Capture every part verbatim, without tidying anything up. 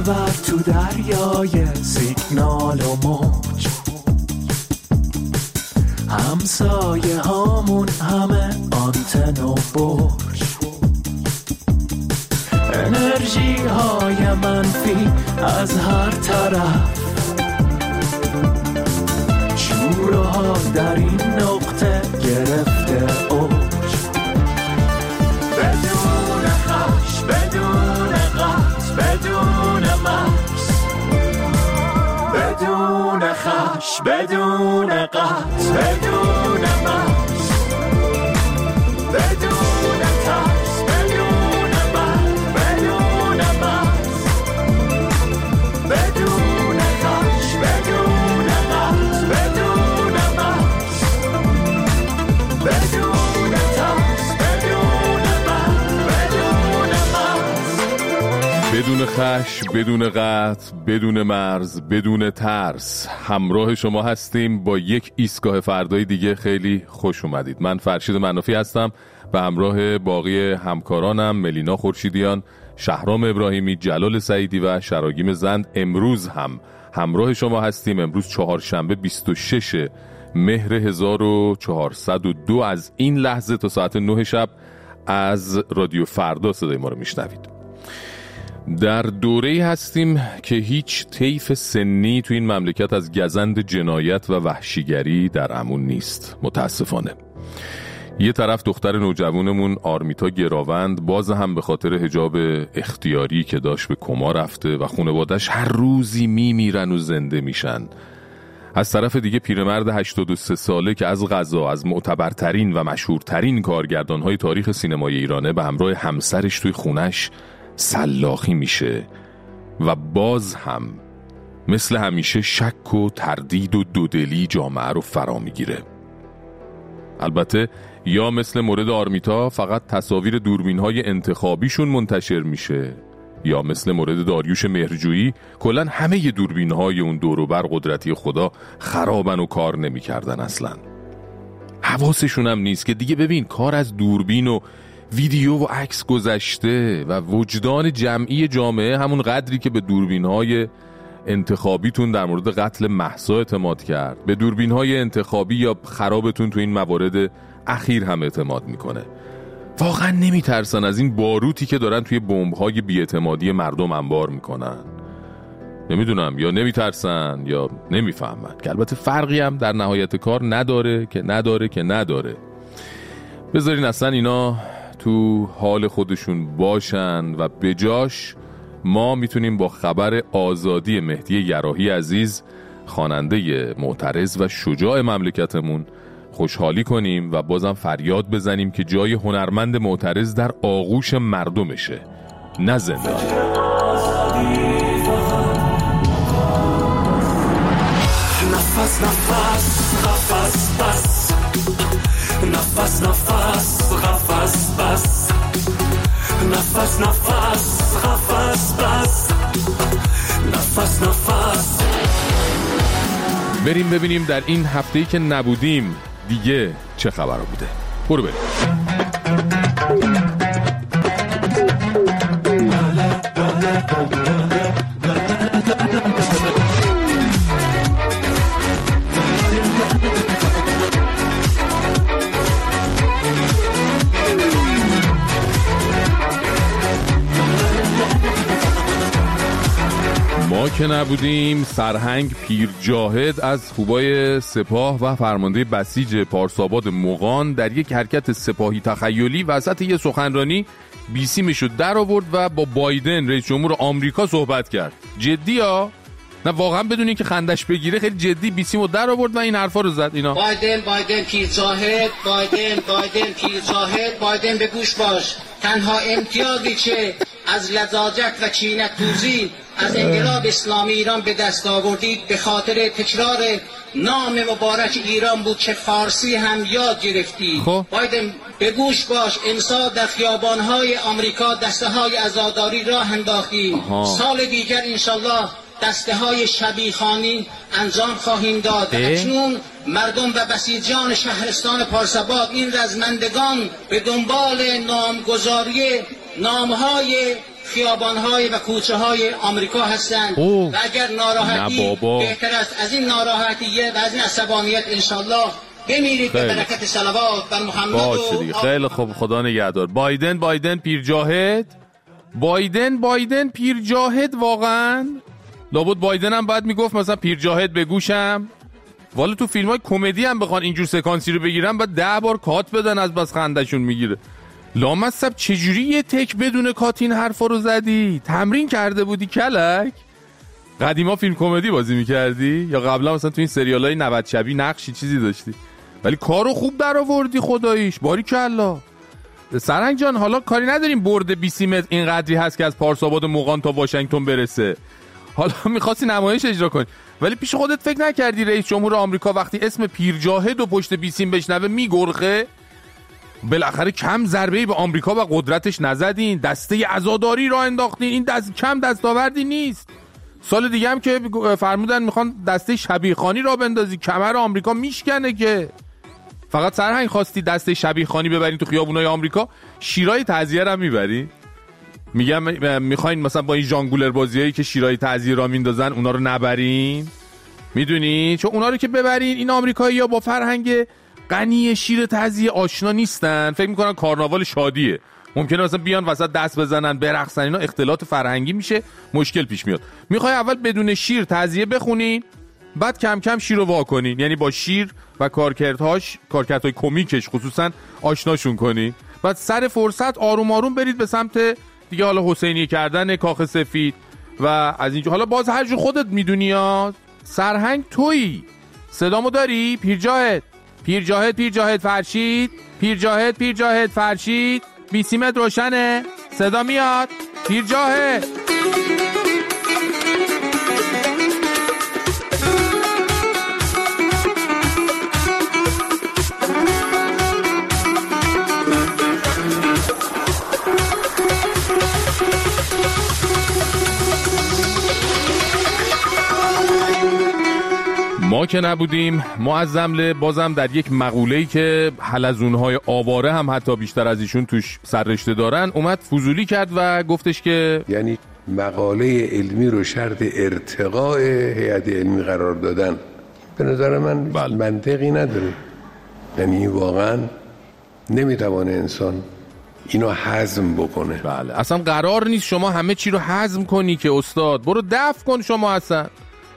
ببر تو دریای سیگنال و موج، همسایه هامون همه آنتن و برج، انرژی های منفی از هر طرف، شور و حال در این نقطه گرفته اوج، بدون خش، بدون قطع، بدون مکس، بدون خش، بدون قطع، بدون مکس، بدون ترس، بدون مرگ، بدون مکس، بدون خش، بدون قطع، بدون مکس، بدون ترس، بدون مرگ، بدون مکس. بدون خش، بدون قطع، بدون مرز، بدون ترس. همراه شما هستیم با یک ایستگاه فردای دیگه. خیلی خوش اومدید. من فرشید منافی هستم و همراه باقی همکارانم ملینا خورشیدیان، شهرام ابراهیمی، جلال سعیدی و شراگیم زند امروز هم همراه شما هستیم. امروز چهارشنبه بیست و شش مهر هزار و چهارصد و دو از این لحظه تا ساعت نه شب از رادیو فردا صدای ما رو میشنوید. در دوره‌ای هستیم که هیچ طیف سنی تو این مملکت از گزند جنایت و وحشیگری در امان نیست. متاسفانه یه طرف دختر نوجوانمون آرمیتا گراوند باز هم به خاطر حجاب اختیاری که داشت به کما رفته و خانواده‌اش هر روزی میمیرن و زنده میشن. از طرف دیگه پیرمرد هشتاد و سه ساله که از قضا از معتبرترین و مشهورترین کارگردان‌های تاریخ سینمای ایرانه به همراه همسرش توی خونش سلاخی میشه و باز هم مثل همیشه شک و تردید و دودلی جامعه رو فرا میگیره. البته یا مثل مورد آرمیتا فقط تصاویر دوربین‌های انتخابیشون منتشر میشه، یا مثل مورد داریوش مهرجویی کلن همه دوربین‌های اون دور و بر قدرتی خدا خرابن و کار نمی‌کردن اصلا. حواسشون هم نیست که دیگه ببین کار از دوربین و ویدیو و عکس گذشته و وجدان جمعی جامعه همون قدری که به دوربین‌های انتخابیتون در مورد قتل مهسا اعتماد کرد، به دوربین‌های انتخابی یا خرابتون تو این موارد اخیر هم اعتماد میکنه. واقعا نمیترسن از این باروتی که دارن توی بمب‌های بی‌اعتمادی مردم انبار میکنن؟ نمیدونم، یا نمیترسن یا نمیفهمن، که البته فرقی هم در نهایت کار نداره که نداره که نداره. بذارین اصلا اینا تو حال خودشون باشن و بجاش ما میتونیم با خبر آزادی مهدی یراحی عزیز، خواننده معترض و شجاع مملکتمون، خوشحالی کنیم و بازم فریاد بزنیم که جای هنرمند معترض در آغوش مردمشه، نه زندان. نفس نفس قفس بس، نفس نفس قفس بس، نفس نفس قفس بس، نفس نفس. بریم ببینیم در این هفته‌ای که نبودیم دیگه چه خبر بوده. برو بریم. ما که نبودیم سرهنگ پیر جاهد از خوبای سپاه و فرمانده بسیج پارساباد مغان در یک حرکت سپاهی تخیلی وسط یه سخنرانی بیسیمشو در آورد و با بایدن رئیس جمهور آمریکا صحبت کرد. جدی ها؟ نه واقعا بدون اینکه خندش بگیره خیلی جدی بیسیمو در آورد و این حرفا رو زد. اینا بایدن بایدن پیر جاهد، بایدن بایدن پیر جاهد، بایدن به گوش باش. تنها امتیازی که از لجاجت و کینه‌توزی از انقلاب اسلامی ایران به دست آوردید به خاطر تکرار نام مبارک ایران بود که فارسی هم یاد گرفتی. خب بایدن به گوش باش، امسال در خیابان‌های آمریکا دسته‌های عزاداری راه انداختیم. سال دیگر انشالله دسته های شبیخانی انجام خواهیم داد. اکنون مردم و بسیجان شهرستان پارساباد این رزمندگان به دنبال نامگذاری نامهای خیابان‌های و کوچه‌های آمریکا هستند و اگر ناراحتی بهتر است از این ناراحتیه و از این عصبانیت انشالله بمیرید به برکت صلوات بر محمد. باشه دیگه. خیلی خوب، خدا نگهدار. بایدن بایدن پیرجاهد بایدن بایدن پیرجاهد واقعا لابد بایدن هم باید میگفت مثلا پیرجاهد به گوشم. والا تو فیلم های کمدی هم بخوان اینجور سکانسی رو بگیرن بعد ده بار کات بدن از بس خندشون میگیره. لامصب چجوری یه تک بدون کات این حرفا رو زدی؟ تمرین کرده بودی کلک؟ قدیما فیلم کمدی بازی میکردی یا قبلا مثلا تو این سریالای نود شبی نقشی چیزی داشتی؟ ولی کارو خوب در آوردی خداییش، باریکلا. سرنگ جان حالا کاری نداریم برد بیست متر این قدری هست که از پارساباد مغان تا واشنگتن برسه. حالا می‌خواستی نمایش اجرا کنی ولی پیش خودت فکر نکردی رئیس جمهور آمریکا وقتی اسم پیرجاهد و پشت بیسیم بشنوه میگرخه؟ بالاخره کم ضربه‌ای به آمریکا و قدرتش نزدین، دسته عزاداری را انداختین. این دست کم دستاوردی نیست. سال دیگه هم که فرمودن میخوان دسته شبیخانی را بندازی، کمر آمریکا میشکنه که. فقط سرهنگ خواستی دسته شبیخانی ببرین تو خیابونای آمریکا، شیرای تعزیه را میبری؟ میگم میخواین مثلا با این ژانگولر بازیایی که شیرای تعزیه را میندازن اونا رو نبرین؟ میدونی چون اونا رو که ببرین این آمریکایی‌ها با فرهنگ غنی شیر تعزیه آشنا نیستن، فکر میکنن کارناوال شادیه. ممکنه مثلا بیان وسط دست بزنن برقصن، اینا اختلاط فرهنگی میشه، مشکل پیش میاد. میخوای اول بدون شیر تعزیه بخونین بعد کم کم شیر رو وا کنین، یعنی با شیر و کارکردهاش کارکردهای کمیکش خصوصا آشناشون کنین، بعد سر فرصت آروم آروم برید به سمت دیگه حالا حسینی کردن کاخ سفید و از اینجا. حالا باز هر جو خودت میدونی ها. سرهنگ تویی، صدامو داری؟ پیرجاهد پیرجاهد پیرجاهد فرشید پیرجاهد پیرجاهد فرشید بیسیمت روشنه؟ صدا میاد؟ پیرجاهد ما که نبودیم معظم بازم در یک مقوله‌ای که حلزونهای آواره هم حتی بیشتر از ایشون توش سررشته دارن اومد فضولی کرد و گفتش که یعنی مقاله علمی رو شرط ارتقاء هیئت علمی قرار دادن به نظر من بله. منطقی نداره. یعنی واقعا نمیتوانه انسان اینو هضم بکنه. بله اصلا قرار نیست شما همه چی رو هضم کنی که استاد. برو دفع کن شما اصلا.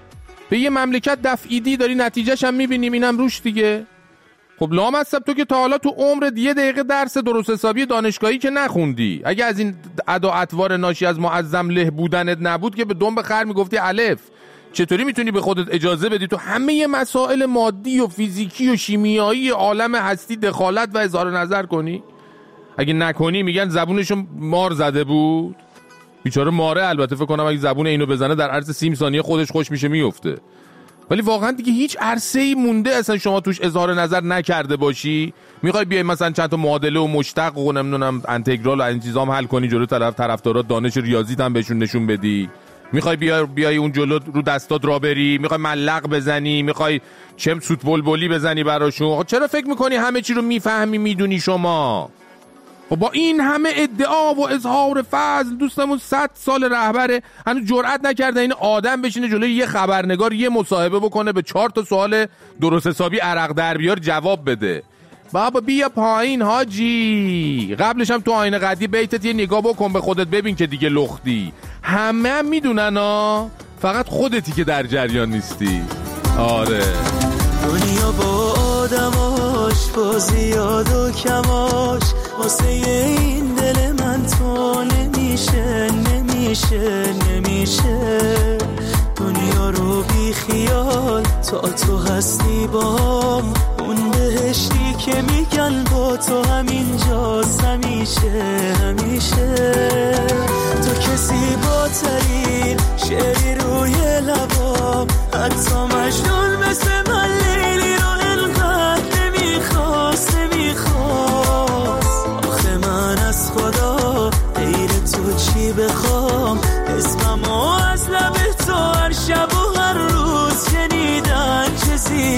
به یه مملکت دفعیدی داری نتیجهش هم میبینیم اینم روش دیگه. خب لامصب تو که تا حالا تو عمرت یه دقیقه درس درست حسابی دانشگاهی که نخوندی. اگه از این ادا اطوار ناشی از معظم له بودنت نبود که به دنب خر میگفتی الف. چطوری میتونی به خودت اجازه بدی تو همه مسائل مادی و فیزیکی و شیمیایی عالم هستی دخالت و اظهار نظر کنی؟ اگه نکنی میگن زبونشو مار زده بود. بیچاره ماره البته فکر کنم اگه زبون اینو بزنه در عرض سی ثانیه خودش خوش میشه میفته. ولی واقعا دیگه هیچ عرصه‌ای مونده اصلا شما توش اظهار نظر نکرده باشی. میخوای بیای مثلا چند تا معادله و مشتق و نمیدونم انتگرال و این چیزا هم حل کنی جلو طرف طرفدارات دانش ریاضیت هم بهشون نشون بدی. میخوای بیای بیای اون جلو رو دستات را بری، میخوای ملق بزنی، میخوای چم سوت بلبلی بزنی براشون. چرا فکر میکنی همه چی رو میفهمی میدونی شما؟ و با این همه ادعا و اظهار فضل دوستمون صد سال رهبره هنوز جرئت نکرده این آدم بشینه جلوی یه خبرنگار یه مصاحبه بکنه به چهار تا سوال درست حسابی عرق در بیار جواب بده. بابا بیا پایین حاجی. قبلش هم تو آینه قدی بیتت یه نگاه بکن به خودت ببین که دیگه لختی. همه هم میدونن ها، فقط خودتی که در جریان نیستی. آره دنیا با آدماش با زیاد و کماش واسه این دل من تو نمیشه نمیشه نمیشه. دنیا رو بی خیال تا تو هستی بام، اون بهشتی که میگن با تو همینجاست همیشه همیشه. تو کسی با ترین شعری روی لبام، حتی مجنون مثل من لیلی رو انقدر نمیخواست نمیخواست. آخه من از خدا غیر تو چی بخوام، اسممو از لب تو هر شب و هر روز شنیدن چه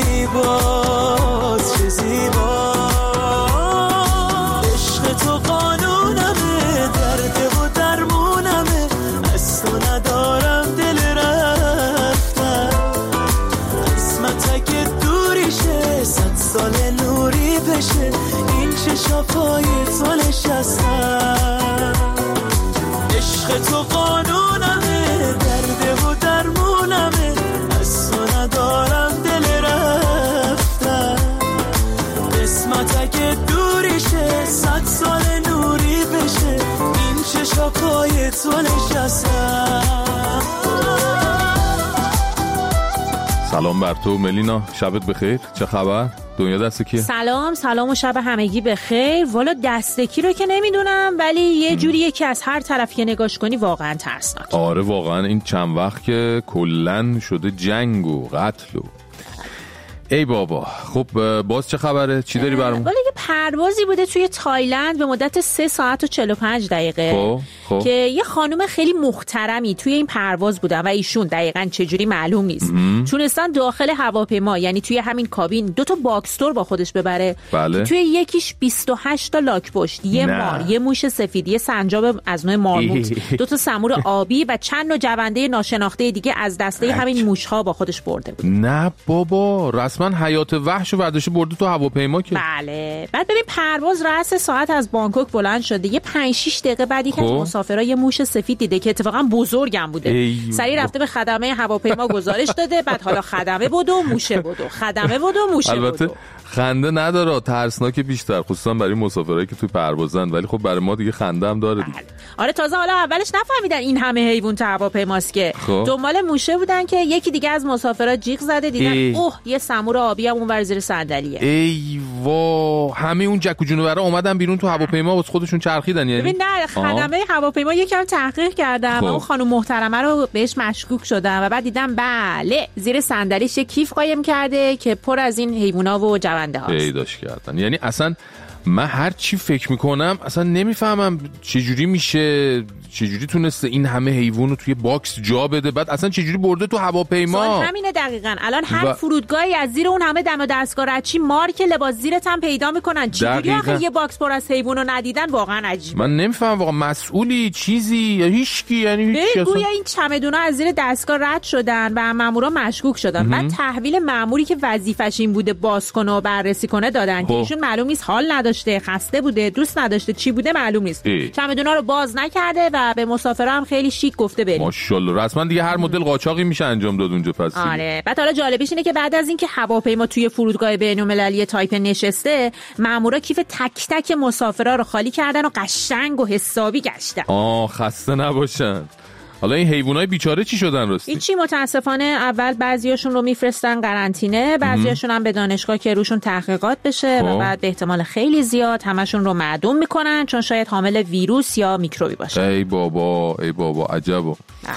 زیباست چه زیباست. عشق تو قانونمه، درد و درمونمه، شاکای تو نشستم. سلام بر تو ملینا، شبت بخیر. چه خبر؟ دنیا دست کیه؟ سلام سلام و شب همگی بخیر. والا دست کی رو که نمیدونم، ولی یه جوریه که از هر طرف که نگاش کنی واقعا ترسناک. آره واقعا این چند وقت که کلن شده جنگ و قتل و ای بابا. خب باز چه خبره؟ چی داری برامون؟ والا یه پروازی بوده توی تایلند به مدت سه ساعت و چهل و پنج دقیقه خب خب. که یه خانم خیلی محترمی توی این پرواز بودن و ایشون دقیقاً چجوری معلوم نیست تونستن داخل هواپیما، یعنی توی همین کابین، دو تا باکستور با خودش ببره. بله. توی یکیش بیست و هشت تا لاک پشت، یه نه. مار، یه موش سفید، یه سنجاب از نوع مارموت، دو تا سمور آبی و چند نوع جونده ناشناخته دیگه از دسته همین موش‌ها با خودش برده بود. نه بابا، رسما حیات وحش و ورداشته برده تو هواپیما که. بله. بعد ببین پرواز رأس ساعت از بانکوک بلند شده، یه پنج شش دقیقه بعد یک از مسافرها یه موش سفید دیده که اتفاقا بزرگم بوده. سریع رفته به خدمه هواپیما گزارش داده. بعد حالا خدمه بود و موشه بود و خدمه بود و موشه بود. البته خنده نداره، ترسناک بیشتر، خصوصا برای مسافرایی که توی پروازن، ولی خب برای ما دیگه خنده هم داره دیگه. آره تازه حالا اولش نفهمیدن این همه حیوان تو هواپیماست که خب. دنبال موشه بودن که یکی دیگه از مسافرها جیغ زده، دیدن ای. اوه یه سمور آبی هم اونور زیر صندلیه. ای وا، همه اون جک و جونورا اومدن بیرون تو هواپیما واسه خودشون چرخیدن. یعنی ببین نه، خدمه هواپیما یکم تحقیق کردن و اون خانم محترمه رو بهش مشکوک شدن و بعد دیدن بله زیر صندلیش یه کیف قایم کرده که پر از این حیونا و جونده هاست. پیداش کردن. یعنی اصلا من هر چی فکر میکنم اصلا نمیفهمم چجوری میشه، چجوری تونسته این همه حیوان رو توی باکس جا بده، بعد اصلا چجوری برده تو هواپیما. سوال همینه دقیقاً. الان هر و... فرودگاهی از زیر اون همه دم و دستگاه رچی مارک لباس زیرت هم پیدا میکنن. چجوری آخه یه باکس پر از حیوان رو ندیدن؟ واقعا عجیبه. من نمیفهمم واقعا مسئولی چیزی یا هیچکی، یعنی هیچ چیزی. گویا این چمدونا از زیر دستگاه رد شدن و مامورا مشکوک شدن. بعد تحویل ماموری که وظیفش این بوده باز کنه و بررسی کنه دادن که ایشون معلوم نیست حال نداشته، خسته بوده، دوست نداشته، چی بوده معلوم نیست. چمدونا رو باز نکرده و به مسافرا هم خیلی شیک گفته بریم. ماشاءالله رسما دیگه هر مدل قاچاقی میشه انجام داد اونجا. پس آره. بعد حالا جالبیش اینه که بعد از اینکه هواپیما توی فرودگاه بین‌المللی تایپه نشسته، مامورا کیف تک تک مسافرا رو خالی کردن و قشنگ و حسابی گشتن. آه خسته نباشن. حالا این حیوانای بیچاره چی شدن راستی؟ هیچی، متاسفانه اول بعضیاشون رو میفرستن قرنطینه، بعضیاشون هم به دانشگاه که روشون تحقیقات بشه خب. و بعد به احتمال خیلی زیاد همشون رو معدوم میکنن چون شاید حامل ویروس یا میکروبی باشه. ای بابا ای بابا عجبا.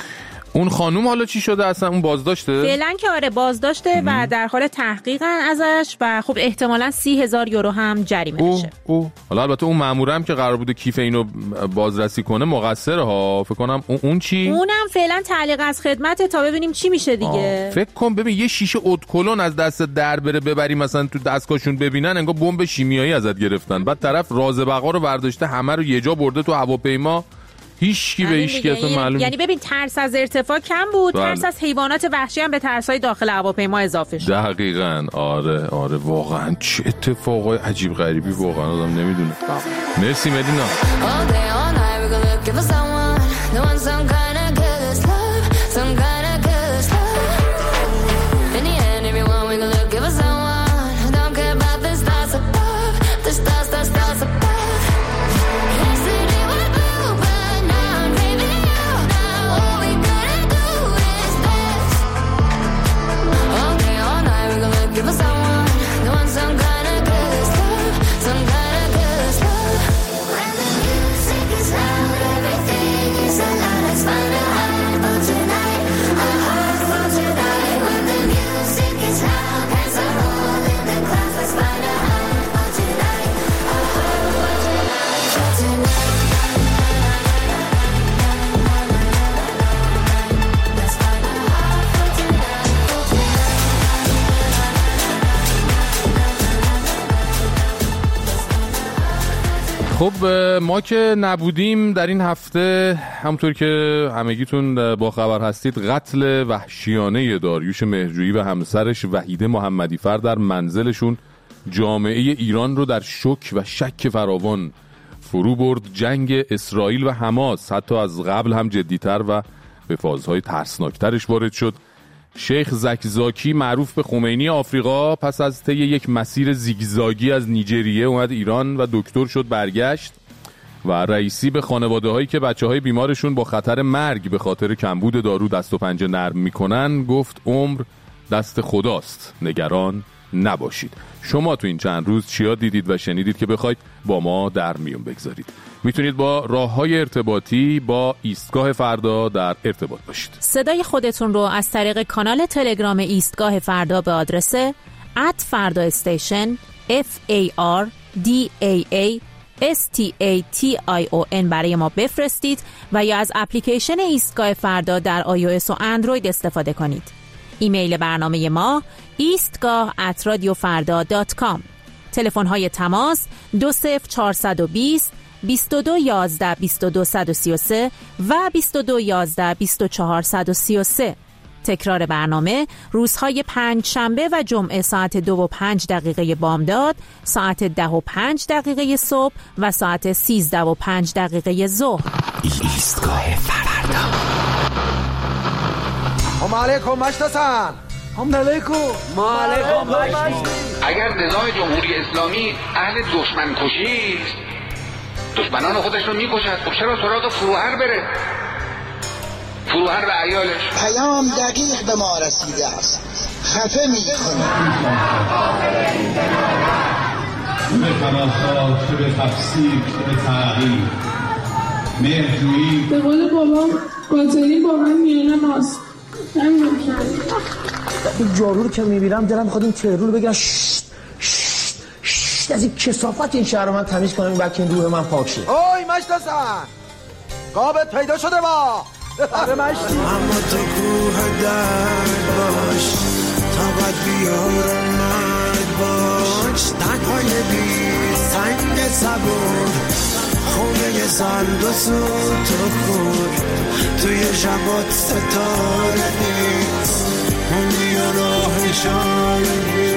اون خانوم حالا چی شده اصلا؟ اون بازداشته؟ فعلا که آره بازداشته و در حال تحقیقن ازش و خب احتمالاً سی هزار یورو هم جریمه بشه. او حالا البته اون مامورم که قرار بوده کیف اینو بازرسی کنه مقصره ها، فکر کنم. اون چی؟ اونم فعلا تعلیق از خدمته تا ببینیم چی میشه دیگه. فکر کن ببین یه شیشه ادکلون از دست در بره ببری مثلا تو دستگاهشون ببینن انگار بمب شیمیایی ازت گرفتن، بعد طرف راز بقا رو برداشته همه رو یه جا برده تو هواپیما، هیچ کی به هیچ کی اصلا معلوم. یعنی ببین ترس از ارتفاع کم بود، بله. ترس از حیوانات وحشی هم به ترسای داخل هواپیما اضافه شد. دقیقاً. آره آره واقعا چه اتفاقای عجیب غریبی واقعا آدم نمیدونه. مرسی مدینا. خب ما که نبودیم در این هفته، همونطور که همگیتون با خبر هستید، قتل وحشیانه داریوش مهرجویی و همسرش وحیده محمدیفر در منزلشون جامعه ایران رو در شوک و شک فراوان فرو برد. جنگ اسرائیل و حماس حتی از قبل هم جدیتر و به فازهای ترسناکترش وارد شد. شیخ زکزاکی معروف به خمینی آفریقا پس از طی یک مسیر زیگزاگی از نیجریه اومد ایران و دکتر شد، برگشت و رئیسی به خانواده هایی که بچه های بیمارشون با خطر مرگ به خاطر کمبود دارو دست و پنجه نرم میکنن گفت عمر دست خداست، نگران نباشید. شما تو این چند روز چیا دیدید و شنیدید که بخواید با ما در میون بگذارید؟ میتونید با راه‌های ارتباطی با ایستگاه فردا در ارتباط باشید. صدای خودتون رو از طریق کانال تلگرام ایستگاه فردا به آدرس ات فردا استیشن اف ای آر دی ای ای اس تی ای تی آی او ان برای ما بفرستید و یا از اپلیکیشن ایستگاه فردا در آی او اس و اندروید استفاده کنید. ایمیل برنامه ما ایستگاه ات رادیو فردا دات کام. تلفن های تماس دو صفر چهارصد و بیست بیست و دو یازده بیست و دو صد و سی و سه و بیست و دو یازده بیست و چهار صد و سی و سه. تکرار برنامه روزهای پنج شنبه و جمعه ساعت دو و پنج دقیقه بامداد، ساعت ده و پنج دقیقه صبح و ساعت سیزده و پنج دقیقه ظهر. ایستگاه فردا. هم علیکم مشتسن. هم علیکم. ما علیکم مشتی. اگر نظام جمهوری اسلامی اهل دشمن کشی است، دشمنان خودش رو میکشد، خب چرا سراغ فروهر بره؟ فروهر و عیالش. پیام دقیق به ما رسیده است، خفه میکنه. به تماشا، چه به تفسیر، چه به تغییر، مهرجویی. به قول بابام قاتلی با من میونه ماست. نمیدونم این جارو رو که میبینم دلم میخواد این ترور رو بگم ششت ششت ششت از این کثافت این شهر رو من تمیز کنم، این بعد که این روح من پاک شه. اوی مشتسن، قابت پیدا شده با آره مشتی. اما تو کوه درد باش، طاقت بیار مرد باش، تنهای بی سنگ سبور، خونه سرد و سوت و کور، توی شبات ستاره نیست، اون بیا راه شاید.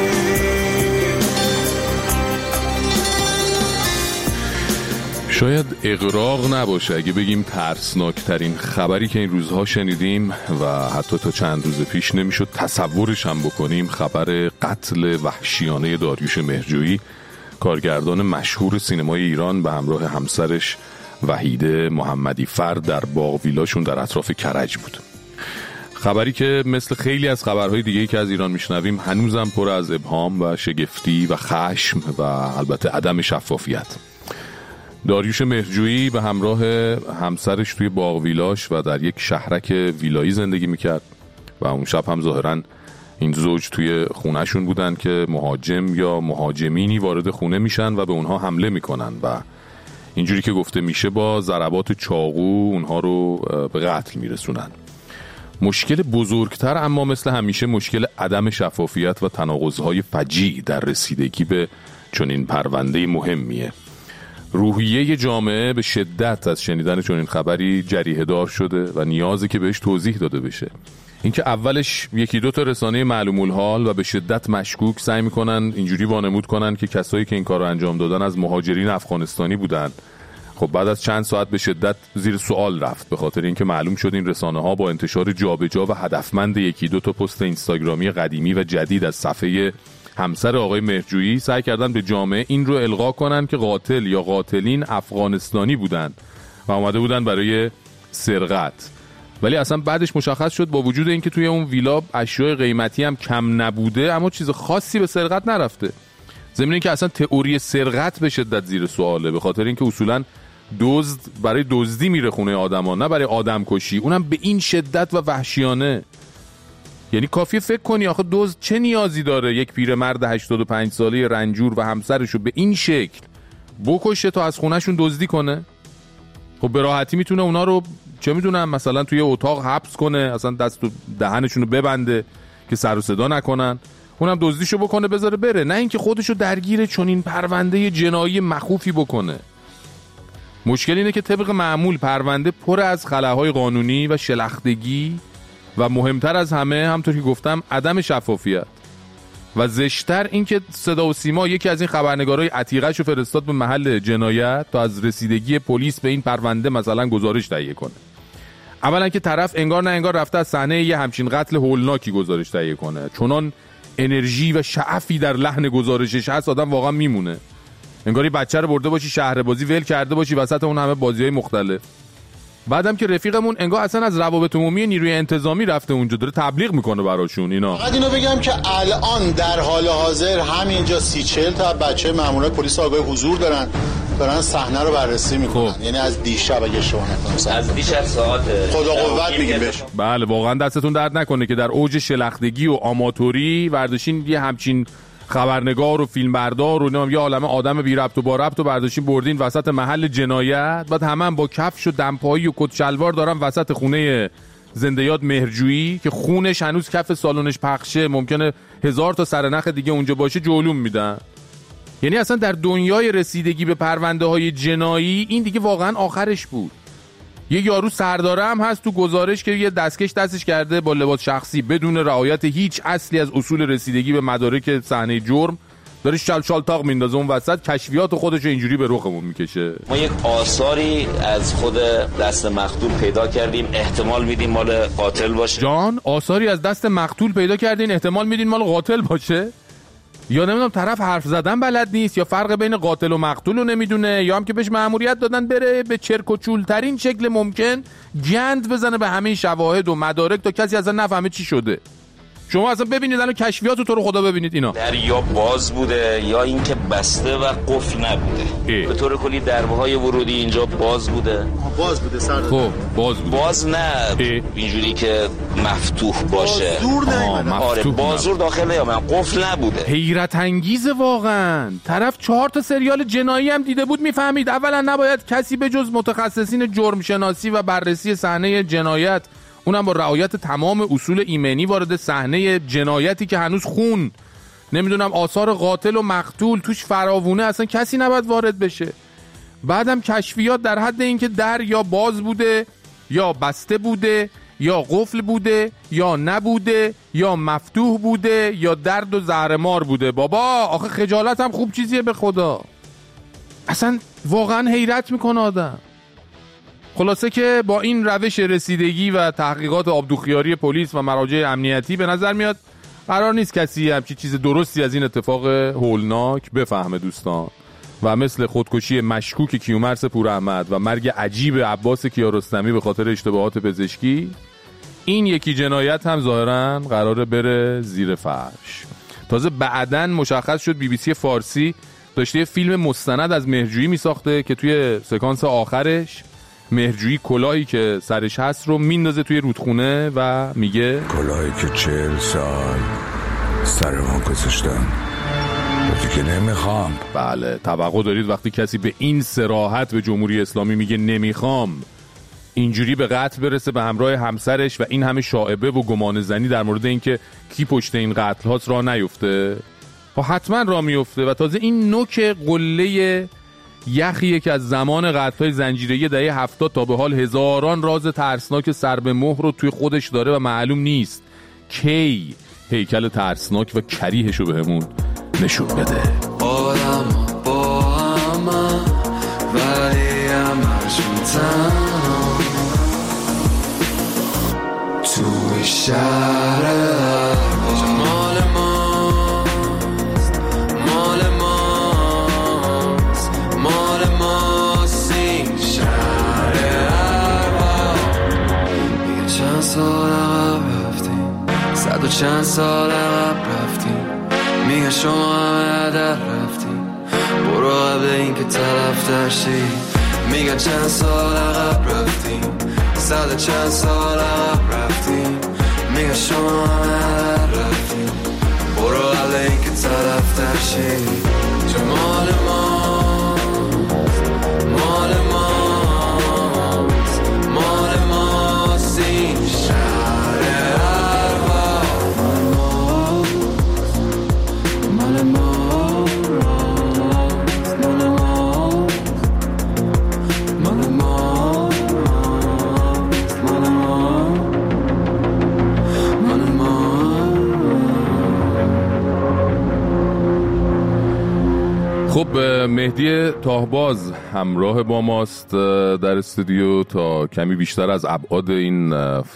شاید اغراق نباشه اگه بگیم ترسناکترین خبری که این روزها شنیدیم و حتی تا چند روز پیش نمیشد تصورش هم بکنیم، خبر قتل وحشیانه داریوش مهرجویی، کارگردان مشهور سینمای ایران، به همراه همسرش وحیده محمدی فرد در باغ ویلاشون در اطراف کرج بود. خبری که مثل خیلی از خبرهای دیگه‌ای که از ایران میشنویم هنوزم پر از ابهام و شگفتی و خشم و البته عدم شفافیت. داریوش مهرجویی به همراه همسرش توی باغ ویلاش و در یک شهرک ویلایی زندگی میکرد و اون شب هم ظاهراً این زوج توی خونهشون بودن که مهاجم یا مهاجمینی وارد خونه میشن و به اونها حمله میکنن و اینجوری که گفته میشه با ضربات چاقو اونها رو به قتل میرسونن. مشکل بزرگتر اما مثل همیشه مشکل عدم شفافیت و تناقض‌های فجیع در رسیدگی به چنین پرونده مهمیه. روحیه جامعه به شدت از شنیدن چنین خبری جریحه دار شده و نیازی که بهش توضیح داده بشه. اینکه اولش یکی دو تا رسانه معلوم الحال و به شدت مشکوک سعی میکنن اینجوری وانمود کنن که کسایی که این کار رو انجام دادن از مهاجرین افغانستانی بودن، خب بعد از چند ساعت به شدت زیر سوال رفت، به خاطر اینکه معلوم شد این رسانه ها با انتشار جابجا و هدفمند یکی دو تا پست اینستاگرامی قدیمی و جدید از صفحه همسر آقای مهرجویی سعی کردن به جامعه این رو القا کنن که قاتل یا قاتلین افغانستانی بودن و اومده بودن برای سرقت. ولی اصلا بعدش مشخص شد با وجود اینکه توی اون ویلا اشیاء قیمتی هم کم نبوده اما چیز خاصی به سرقت نرفته. ضمن اینکه اصلا تئوری سرقت به شدت زیر سواله، به خاطر اینکه اصولاً دزد برای دزدی میره خونه آدما، نه برای آدم کشی، اونم به این شدت و وحشیانه. یعنی کافیه فکر کنی آخه دزد چه نیازی داره یک پیرمرد هشتاد و پنج ساله رنجور و همسرشو به این شکل بکشه تا از خونهشون دزدی کنه؟ خب به راحتی میتونه اونا رو چه میدونم مثلا توی اتاق حبس کنه، اصلا دست و دهنشون رو ببنده که سر و صدا نکنن، اونم دزدیشو بکنه بذاره بره، نه اینکه خودشو درگیر چنین پرونده جنایی مخوفی بکنه. مشکل اینه که طبق معمول پرونده پر از خلاهای قانونی و شلختگی و مهمتر از همه همونطور که گفتم عدم شفافیت و زشتر این که صدا و سیما یکی از این خبرنگارای عتیقه‌شو فرستاد به محل جنایت تا از رسیدگی پلیس به این پرونده مثلا گزارش تهیه کنه. اولا که طرف انگار نه انگار رفته از صحنه یه همچین قتل هولناکی گزارش تهیه کنه، چنان انرژی و شعفی در لحن گزارشش هست آدم واقعا میمونه. انگاری بچه رو برده باشی شهر بازی ول کرده باشی وسط اون همه بازی‌های مختلف. بعدم که رفیقمون انگار اصلا از روابط عمومی نیروی انتظامی رفته اونجا داره تبلیغ میکنه براشون اینا. فقط اینو بگم که الان در حال حاضر همینجا سی چهل تا بچه مامورای پلیس آگاهی حضور دارن دارن صحنه رو بررسی میکنن. خب. یعنی از دیشب اگه شما نکنم از دیشب ساعت خدا قوت میگیم بهش. بله واقعا دستتون درد نکنه که در اوج شلختگی و آماتوری ورداشین یه همچین خبرنگار و فیلمبردار و نمیدونم یه عالمه آدم بی ربط و با ربط و برداشتین بردین وسط محل جنایت. بعد همه هم با کفش و دمپایی و کت شلوار دارن وسط خونه زنده یاد مهرجویی که خونش هنوز کف سالنش پخشه، ممکنه هزار تا سرنخ دیگه اونجا باشه، جلوم میدن. یعنی اصلا در دنیای رسیدگی به پرونده های جنایی این دیگه واقعا آخرش بود. یه یارو سرداره هم هست تو گزارش که یه دستکش دستش کرده با لباس شخصی بدون رعایت هیچ اصلی از اصول رسیدگی به مدارک صحنه جرم داره شال شالتاق میندازه اون وسط، کشفیات خودش رو اینجوری به رخمون میکشه. ما یک آثاری از خود دست مقتول پیدا کردیم، احتمال میدیم مال قاتل باشه. جان آثاری از دست مقتول پیدا کردین احتمال میدین مال قاتل باشه؟ یا نمیدونم طرف حرف زدن بلد نیست، یا فرق بین قاتل و مقتول رو نمیدونه، یا هم که بهش مأموریت دادن بره به چرک و چولترین شکل ممکن گند بزنه به همه شواهد و مدارک تا کسی اصلا نفهمه چی شده. شما اصلا ببینید الان کشفیات تو رو خدا ببینید اینا در یا باز بوده یا اینکه بسته و قفل نبوده. اه. به طور کلی دربه‌های ورودی اینجا باز بوده. باز بوده سر خب باز بوده. باز نه اه. اینجوری که مفتوح باشه. بازور نه. آره بازور داخل یا من قفل نبوده. حیرت انگیزه واقعا. طرف چهار تا سریال جنایی هم دیده بود میفهمید اولا نباید کسی به جز متخصصین جرم شناسی و بررسی صحنه جنایت، اونم با رعایت تمام اصول ایمنی، وارد صحنه جنایتی که هنوز خون نمیدونم آثار قاتل و مقتول توش فراوونه اصلا کسی نباید وارد بشه. بعدم کشفیات در حد اینکه در یا باز بوده یا بسته بوده یا قفل بوده یا نبوده یا مفتوح بوده یا درد و زهرمار بوده. بابا آخه خجالت هم خوب چیزیه به خدا. اصلا واقعا حیرت میکنه آدم. خلاصه که با این روش رسیدگی و تحقیقات آبدوخیاری پلیس و مراجع امنیتی به نظر میاد قرار نیست کسی همچی چیز درستی از این اتفاق هولناک بفهمه دوستان. و مثل خودکشی مشکوک کیومرث پوراحمد و مرگ عجیب عباس کیارستمی به خاطر اشتباهات پزشکی، این یکی جنایت هم ظاهرا قراره بره زیر فرش. تازه بعدن مشخص شد بی بی سی فارسی داشته فیلم مستند از مهرجویی میساخته که توی سکانس آخرش مهرجویی کلاهی که سرش هست رو میندازه توی رودخونه و میگه کلاهی که چهل سال سر ما گذاشتم گفتی که نمیخوام. بله توقع دارید وقتی کسی به این صراحت به جمهوری اسلامی میگه نمیخوام اینجوری به قتل برسه به همراه همسرش و این همه شائبه و گمان زنی در مورد اینکه کی پشت این قتل هاست را نیفته؟ خب حتما را میفته. و تازه این نوک قله یخیه که از زمان قتل‌های زنجیره‌ای دهه هفتاد تا به حال هزاران راز ترسناک سر به مهر رو توی خودش داره و معلوم نیست کی هیکل ترسناک و کریهشو بهمون نشون بده. آدم با همه ولی همشون تنها توی شهر مال ماست مال ماست مال ماست این شهر اربا. میگه چند سال عقب رفتیم صد و چند سال عقب رفتیم میگه شما همه در رفتیم برو قبل این که طرف درشی. میگه چند سال عقب رفتیم صد و چند سال عقب رفتیم میگه شما همه در رفتیم برو قبل این که طرف درشی. چه مال ماست مال ماست مال ماست این شهر اربا. مال ماست مال ماست مال ماست مال ماست مال ماست. خب مهدی تاهباز همراه با ماست در استودیو تا کمی بیشتر از ابعاد این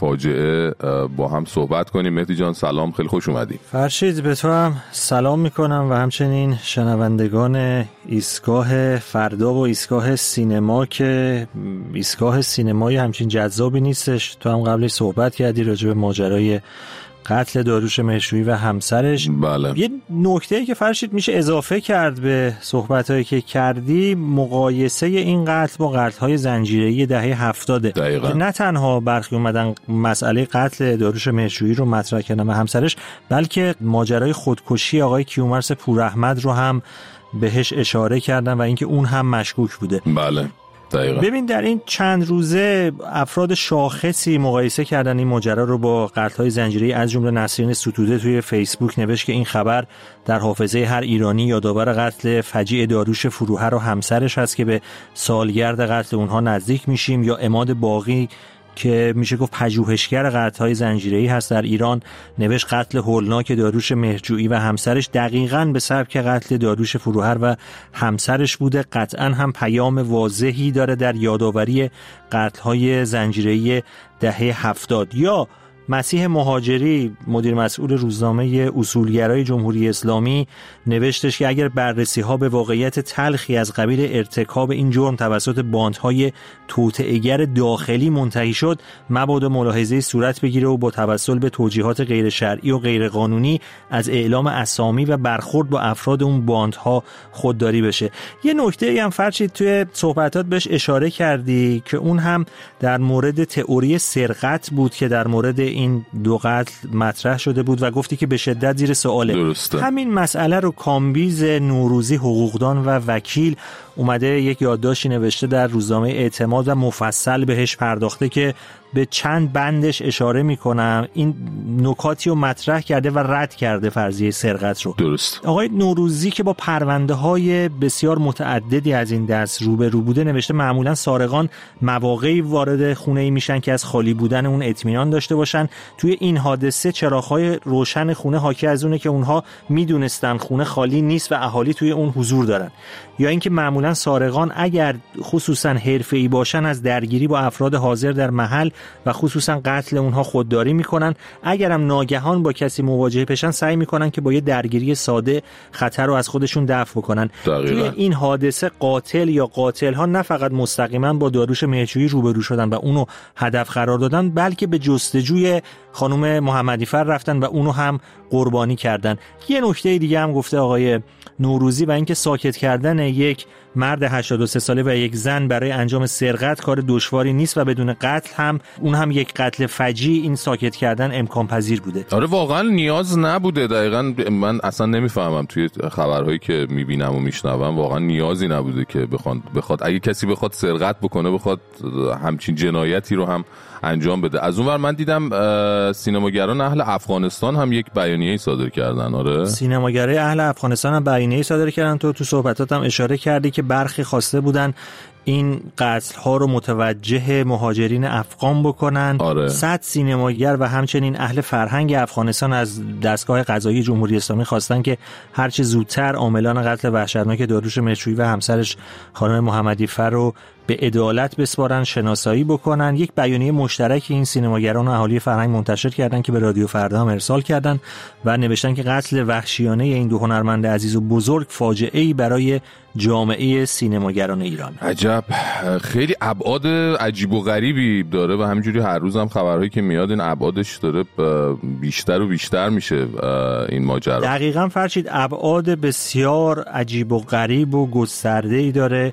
فاجعه با هم صحبت کنیم. مهدی جان سلام، خیلی خوش اومدی. فرشید به تو هم سلام میکنم و همچنین شنوندگان ایستگاه فردا و ایستگاه سینما که ایستگاه سینمایی همچین جذابی نیستش. تو هم قبلش صحبت کردی راجع به ماجرای قتل داریوش مهرجویی و همسرش. بله. یه نکته‌ای که فرشید میشه اضافه کرد به صحبتایی که کردی، مقایسه این قتل با قتل‌های زنجیره‌ای دهه هفتاد که نه تنها برخی اومدن مسئله قتل داریوش مهرجویی رو مطرح کردن و همسرش، بلکه ماجرای خودکشی آقای کیومرث پوراحمد رو هم بهش اشاره کردن و اینکه اون هم مشکوک بوده. بله. دقیقا. ببین در این چند روزه افراد شاخصی مقایسه کردن این ماجرا رو با قتل‌های زنجیره‌ای، از جمله نسرین ستوده توی فیسبوک نوشت که این خبر در حافظه هر ایرانی یادآور قتل فجیع داریوش فروهر و همسرش هست که به سالگرد قتل اونها نزدیک میشیم، یا عماد باقی که میشه گفت پژوهشگر قتل‌های زنجیره‌ای هست در ایران نوشت قتل هولناک داریوش مهرجویی و همسرش دقیقاً به سبک قتل داریوش فروهر و همسرش بوده. قطعاً هم پیام واضحی داره در یادآوری قتل‌های زنجیره‌ای دهه هفتاد. یا مسیح مهاجری مدیر مسئول روزنامه اصولگرای جمهوری اسلامی نوشتش که اگر بررسی‌ها به واقعیت تلخی از قبیل ارتکاب این جرم توسط باندهای توطئه‌گر داخلی منتهی شد، مبادا ملاحظه‌ای صورت بگیره و با توسل به توجیهات غیر شرعی و غیر قانونی از اعلام اسامی و برخورد با افراد اون باندها خودداری بشه. یه نکته‌ای هم فرشید توی صحبتات بهش اشاره کردی که اون هم در مورد تئوری سرقت بود که در مورد این دو قتل مطرح شده بود و گفتی که به شدت زیر سواله. درسته. همین مسئله رو کامبیز نوروزی حقوقدان و وکیل اومده یک یادداشتی نوشته در روزنامه اعتماد و مفصل بهش پرداخته که به چند بندش اشاره میکنم. این نکاتی رو مطرح کرده و رد کرده فرضیه سرقت رو. درست. آقای نوروزی که با پرونده های بسیار متعددی از این دست روبرو بوده نوشته معمولا سارقان مواقعی وارد خونه ای میشن که از خالی بودن اون اطمینان داشته باشن. توی این حادثه چراغ‌های روشن خونه حاکی از اونه که اونها میدونستن خونه خالی نیست و اهالی توی اون حضور دارن. یا اینکه معمولا سارقان اگر خصوصا حرفه‌ای باشن از درگیری با افراد حاضر در محل و خصوصا قتل اونها خودداری میکنن. اگرم ناگهان با کسی مواجه بشن سعی میکنن که با یه درگیری ساده خطر رو از خودشون دفع بکنن. توی این حادثه قاتل یا قاتل ها نه فقط مستقیما با داریوش مهرجویی روبرو شدن و اونو هدف قرار دادن، بلکه به جستجوی خانم محمدیفر رفتن و اونو هم قربانی کردن. یه نکته دیگه هم گفته آقای نوروزی و اینکه ساکت کردن یک مرد هشتاد و سه ساله و یک زن برای انجام سرقت کار دشواری نیست و بدون قتل هم اون هم یک قتل فجیع این ساکت کردن امکان پذیر بوده. آره واقعا نیاز نبوده. دقیقاً من اصلا نمیفهمم توی خبرهایی که میبینم و میشنوم واقعا نیازی نبوده که بخواد بخواد اگه کسی بخواد سرقت بکنه بخواد همچین جنایتی رو هم انجام بده. از اونور من دیدم سینماگران اهل افغانستان هم یک بیانیه‌ای صادر کردن. آره سینماگرای اهل افغانستان هم بیانیه‌ای صادر کردن. تو تو صحبتات هم اشاره کردی که برخی خواسته بودن این قتل ها رو متوجه مهاجرین افغان بکنن. آره. صد سینماگر و همچنین اهل فرهنگ افغانستان از دستگاه قضایی جمهوری اسلامی خواستن که هرچه زودتر عاملان قتل وحشتناک داریوش مهرجویی و همسرش خانم محمدیفر رو به عدالت بسپارن، شناسایی بکنن. یک بیانیه مشترک این سینماگران و اهالی فرهنگ منتشر کردن که به رادیو فردا هم ارسال کردن و نوشتن که قتل وحشیانه این دو هنرمند عزیز و بزرگ فاجعه‌ای برای جامعه سینماگران ایران. عجب، خیلی ابعاد عجیب و غریبی داره و همینجوری هر روز هم خبرهایی که میاد این ابعادش داره بیشتر و بیشتر میشه این ماجرا. دقیقاً فرشید ابعاد بسیار عجیب و غریب و گسترده‌ای داره.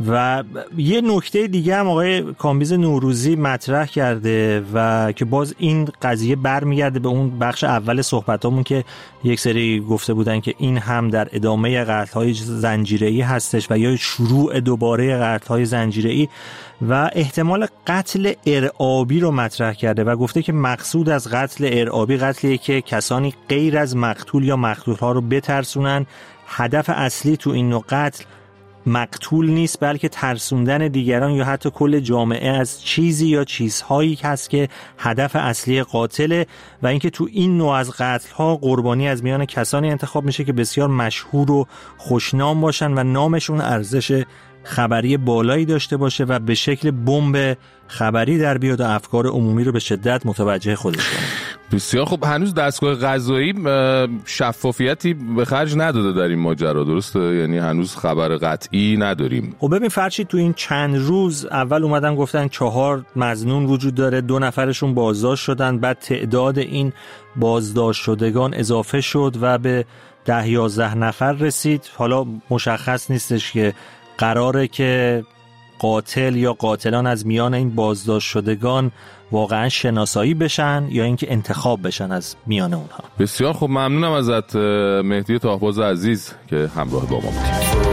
و یه نکته دیگه هم آقای کامبیز نوروزی مطرح کرده و که باز این قضیه برمیگرده به اون بخش اول صحبتامون که یک سری گفته بودن که این هم در ادامه قتل‌های زنجیره‌ای هستش و یا شروع دوباره قتل‌های زنجیره‌ای و احتمال قتل ارعابی رو مطرح کرده و گفته که مقصود از قتل ارعابی قتلیه که کسانی غیر از مقتول یا مقتول‌ها رو بترسونن. هدف اصلی تو این نوع قتل مقتول نیست، بلکه ترسوندن دیگران یا حتی کل جامعه از چیزی یا چیزهایی هست که هدف اصلی قاتله و اینکه تو این نوع از قتل‌ها قربانی از میان کسانی انتخاب میشه که بسیار مشهور و خوشنام باشن و نامشون ارزش خبری بالایی داشته باشه و به شکل بمب خبری در بیاد و افکار عمومی رو به شدت متوجه خودش کنه. بسیار خب. هنوز دستگاه قضایی شفافیتی به خرج نداده در این ماجرا، درسته؟ یعنی هنوز خبر قطعی نداریم. خب ببین فرشید، تو این چند روز اول اومدن گفتن چهار مظنون وجود داره، دو نفرشون بازداشت شدن، بعد تعداد این بازداشت شدگان اضافه شد و به ده یازده نفر رسید. حالا مشخص نیستش که قراره که قاتل یا قاتلان از میان این بازداشت شدگان واقعا شناسایی بشن یا اینکه انتخاب بشن از میان اونها. بسیار خوب، ممنونم ازت مهدی طاهباز عزیز که همراه با ما بودی.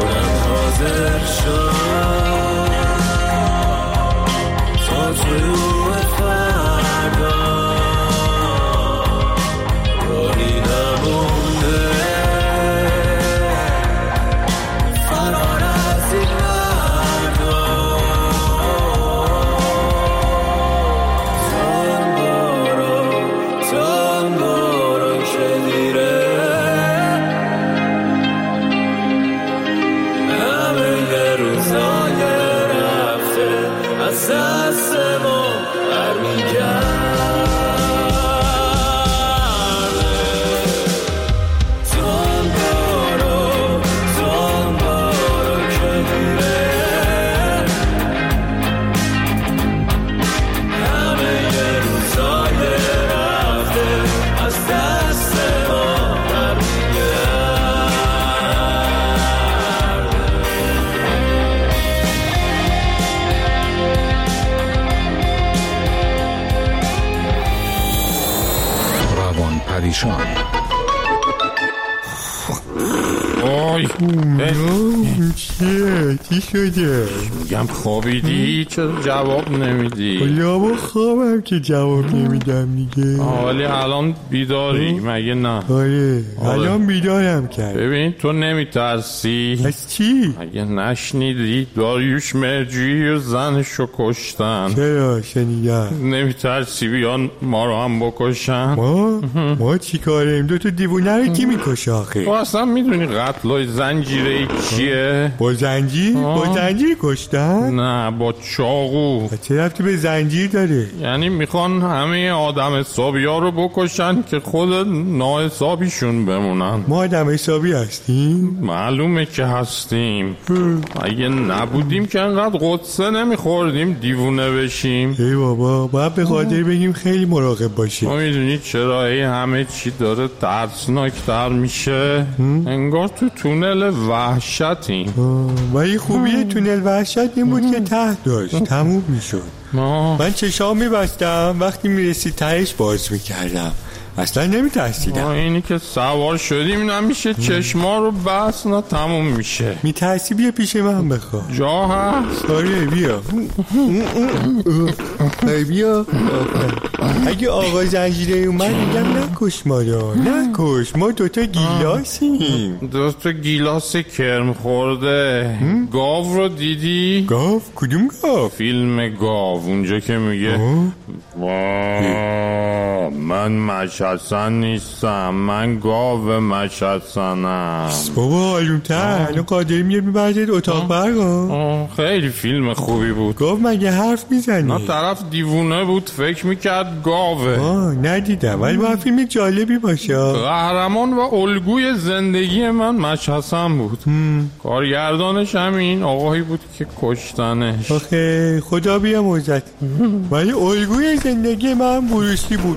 پریشان. آی این چیه؟ چی شده؟ میگم خوابیدی؟ چرا جواب نمیدی؟ حالا با خوابم که جواب نمیدم دیگه. حالی الان بیداری مگه نه؟ آره الان بیدارم کرد. ببین تو نمیترسی؟ از چی؟ مگه نشنیدی داریوش مرجویی و زنشو کشتن؟ چرا شنیدم. نمیترسی بیان ما رو هم بکشن؟ ما؟ ما چی کاریم؟ دو تا دیوونه رو کی میکشه آخه؟ تو اصلا میدونی قتلای زنجیره‌ای چیه؟ با زنجیر؟ با زنجیر کشتن؟ نه با چاقو. چه ربطی به زنجیر داره؟ یعنی میخوان همه آدم حسابی ها رو بکشن که خود ناحسابیشون بمونن. ما آدم حسابی هستیم؟ معلومه که هستیم. اگه نبودیم که انقدر قدسه نمیخوردیم دیوونه بشیم. ای بابا باید به خاطر بگیم خیلی مراقب باشیم. ما میدونی چرا ای همه چی داره ترسناکتر میشه؟ انگار تو تونل وحشتیم. ولی خوبیه تونل وحشت این بود که ته داشت تموم میشد. من چشام میبستم وقتی میرسید تهش باز میکردم، اصلا نمیترسیدم. اینی که سوار شدیم نمیشه چشما رو بس نه تموم میشه. میترسی بیا پیش من بخواه. جا هست؟ آره بیا بیا. اگه آقا زنجیره اومد میگم نکش ما رو، نکش ما دوتا گیلاسیم. دوتا گیلاس کرم خورده. گاو رو دیدی؟ گاو؟ کدوم گاو؟ فیلم گاو اونجا که میگه من مشهدسن نیستم، من گاو مشهدسنم. بابا آلومتر الان قادری میاد میبرد اتاق برگم. خیلی فیلم خوبی بود. گاو مگه حرف میزنی؟ نه طرف دیوونه بود فکر میکرد گاوه. آه ندیدم ولی باید فیلم جالبی باشه. قهرمان و الگوی زندگی من مشهدسن بود. کارگردانش همین آقایی بود که کشتنش. آخه خدا بیامرزد. ولی الگوی زندگی من بروسلی بود.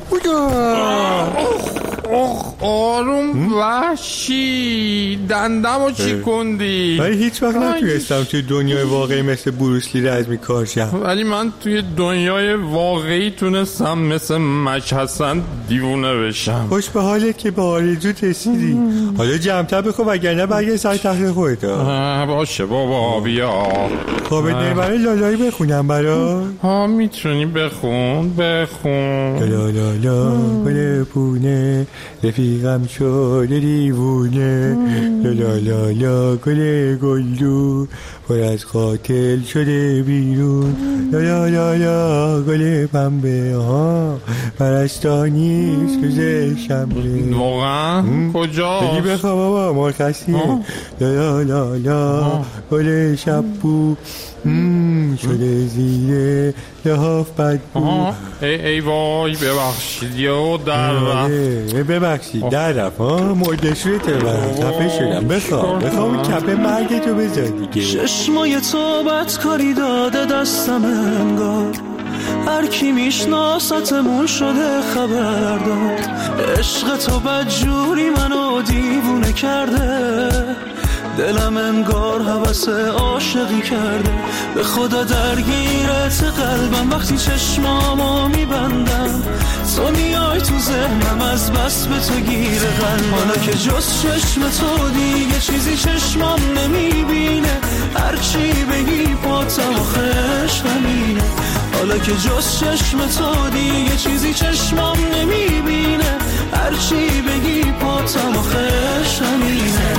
اخ آروم وحشی دندمو چی کندی؟ ولی هیچ وقت نتونستم توی دنیای واقعی مثل بروسلی رزمی کارشم. ولی من توی دنیای واقعی تونستم مثل مشهدسن دیوونه بشم. خوش به حالت که به آرزوت رسیدی. حالا جمع‌تر بخور وگرنه برگرد سر تخت خودت. باشه بابا بیا. خواب نبره لالایی بخونم برات؟ ها میتونی بخون بخون. لا لا لا بله پونه رفیقم شده دیوونه لا لا لا لا گل گلدون پر از قاتل شده بیرون لا لا لا لا گل پنبه ها پرستانیست روز شنبه. واقعا کجا؟ بگی بخواه بابا مرخصیه. لا لا لا لا گل شبو شده زیره لحاف بدبو. ای ای وای ببخشید یه در رفت. ببخشید در رفت ها مردشویت برم تپه شدم. بخواه بخواه اون کپه مرگتو بذار دیگه. چشمای تو بدکاری داده دستم انگار هر کی میشناستمون شده خبردار. عشق تو بدجوری منو دیوونه کرده دلم انگار هوس عاشقی کرده. به خدا درگیرت قلبم وقتی چشمامو میبندم تو میای تو ذهنم از بس به تو گیر قلبم. حالا که جز چشم تو دیگه چیزی چشمام نمیبینه هرچی بگی پاتم آخرش همینه. حالا که جز چشم تو دیگه چیزی چشمام نمیبینه هرچی بگی پاتم آخرش همینه.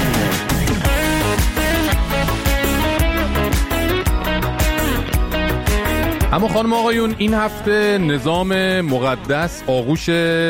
اما خانم آقایون این هفته نظام مقدس آغوش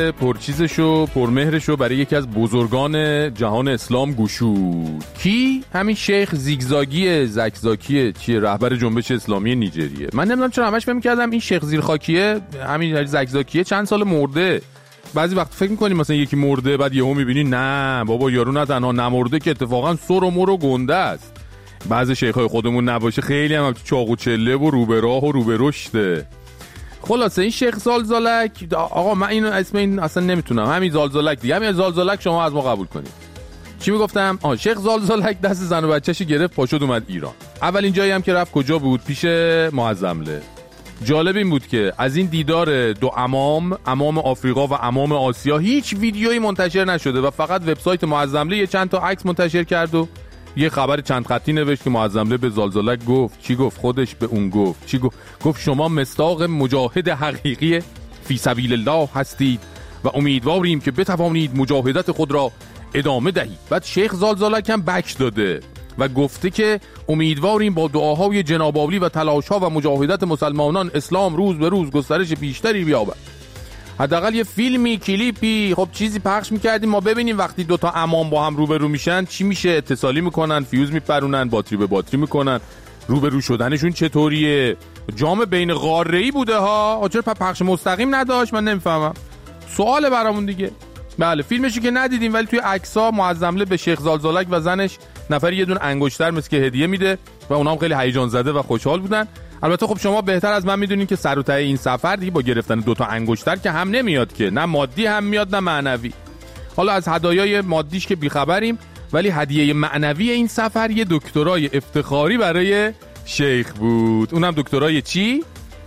پرچیزشو پرمهرشو برای یکی از بزرگان جهان اسلام گشود. کی؟ همین شیخ زیگزاگی زکزاکیه چیه رهبر جنبش اسلامی نیجریه. من نمیدونم چرا همش فکر می‌کردم این شیخ زیرخاکیه همین زکزاکیه چند سال مرده. بعضی وقت فکر می‌کنی مثلا یکی مرده بعد یهو می‌بینی نه بابا یارو نه تنها نمرده که اتفاقا سر و مر و گنده است. بعضی شیخای خودمون نباشه خیلی هم چاقو چله و رو به راه و رو به رشته. خلاصه این شیخ زالزالک آقا من اینو اسم این اصلا نمیتونم همین زالزالک دیگه همین زالزالک شما از ما قبول کنید. چی میگفتم؟ آ شیخ زالزالک دست زن و بچه‌شو گرفت پاشد اومد ایران. اولین جایی هم که رفت کجا بود؟ پیش معظمله. جالب این بود که از این دیدار دو امام امام آفریقا و امام آسیا هیچ ویدیویی منتشر نشده و فقط وبسایت معظمله یه چند تا عکس منتشر کرد و یه خبر چند خطی نوشت که معظمله به زالزالک گفت چی گفت خودش به اون گفت چی گفت گفت شما مصداق مجاهد حقیقی فی سبیل الله هستید و امیدواریم که بتوانید مجاهدت خود را ادامه دهید. بعد شیخ زالزالک هم بک داده و گفته که امیدواریم با دعاهای جناب عالی و تلاش‌ها و مجاهدت مسلمانان اسلام روز به روز گسترش بیشتری بیابد. حداقل یه فیلمی کلیپی خب چیزی پخش میکردیم ما ببینیم وقتی دوتا امام با هم روبرو میشن چی میشه، اتصالی میکنن، فیوز میپرونن، باتری به باتری میکنن، روبرو شدنشون چطوریه. جام بین قاره‌ای بوده ها، چرا پخش مستقیم نداشت من نمیفهمم. سوال برامون دیگه. بله فیلمشو که ندیدیم ولی توی عکس‌ها معظمله به شیخ زالزالک و زنش نفری یه دونه انگشتر مثل که هدیه میده و اونها هم خیلی هیجان زده و خوشحال بودن. البته خب شما بهتر از من میدونین که سر و ته این سفر دیگه با گرفتن دوتا انگشتر که هم نمیاد که نه مادی هم میاد نه معنوی. حالا از هدایای مادیش که بیخبریم ولی هدیه معنوی این سفر یه دکترای افتخاری برای شیخ بود. اونم دکترای چی؟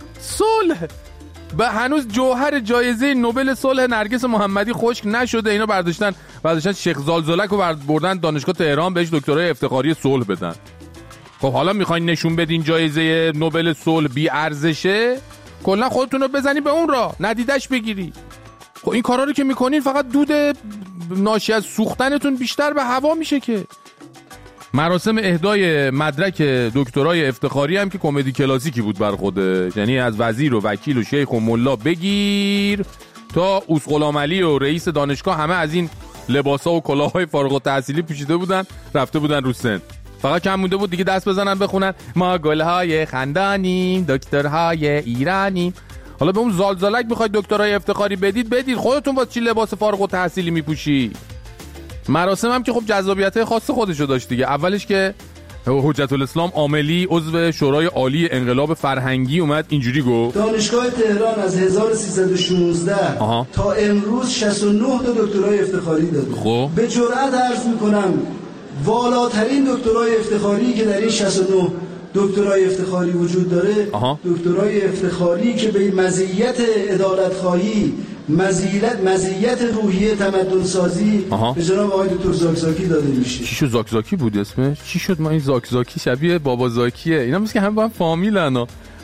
صلح. به هنوز جوهر جایزه نوبل صلح نرگس محمدی خشک نشده اینا برداشتن برداشتن شیخ زالزالک رو بردن دانشگاه تهران بهش دکترای افتخاری صلح بدن. خب حالا میخواین نشون بدین جایزه نوبل صلح بی ارزشه کلا خودتون رو بزنی به اون را ندیدش بگیری. خب این کارا رو که میکنین فقط دود ناشی از سوختنتون بیشتر به هوا میشه. که مراسم اهدای مدرک دکترای افتخاری هم که کمدی کلاسیکی بود بر خوده، یعنی از وزیر و وکیل و شیخ و ملا بگیر تا اوس غلام علی و رئیس دانشگاه همه از این لباسا و کلاهای فارغ التحصیلی پوشیده بودن رفته بودن رو سن. فقط کم مونده بود دیگه دست بزنن بخونن ما گلهای خندانیم دکترهای ایرانیم. حالا به اون زالزالک میخواید دکترای افتخاری بدید بدید خودتون واسه چی لباس فارغ التحصیلی میپوشی. مراسم هم که خب جذابیت خاص خودشو داشت دیگه. اولش که حجت الاسلام عاملی عضو شورای عالی انقلاب فرهنگی اومد اینجوری گفت دانشگاه تهران از هزار و سیصد و شانزده آها. تا امروز شصت و نه تا دکترای افتخاری داده. خب به جرئت عرض میکنم والاترین دکترای افتخاری که در این شصت و نه دکترای افتخاری وجود داره آها. دکترای افتخاری که به مزیت عدالت خواهی مزیت مزیت روحیه تمدن سازی به جناب آقای دکتر زاکزاکی داده میشه. چی شد زاکزاکی بود اسمش؟ چی شد ما این زاکزاکی شبیه بابا زاکیه اینا مثل که هم با هم فامیلن ها.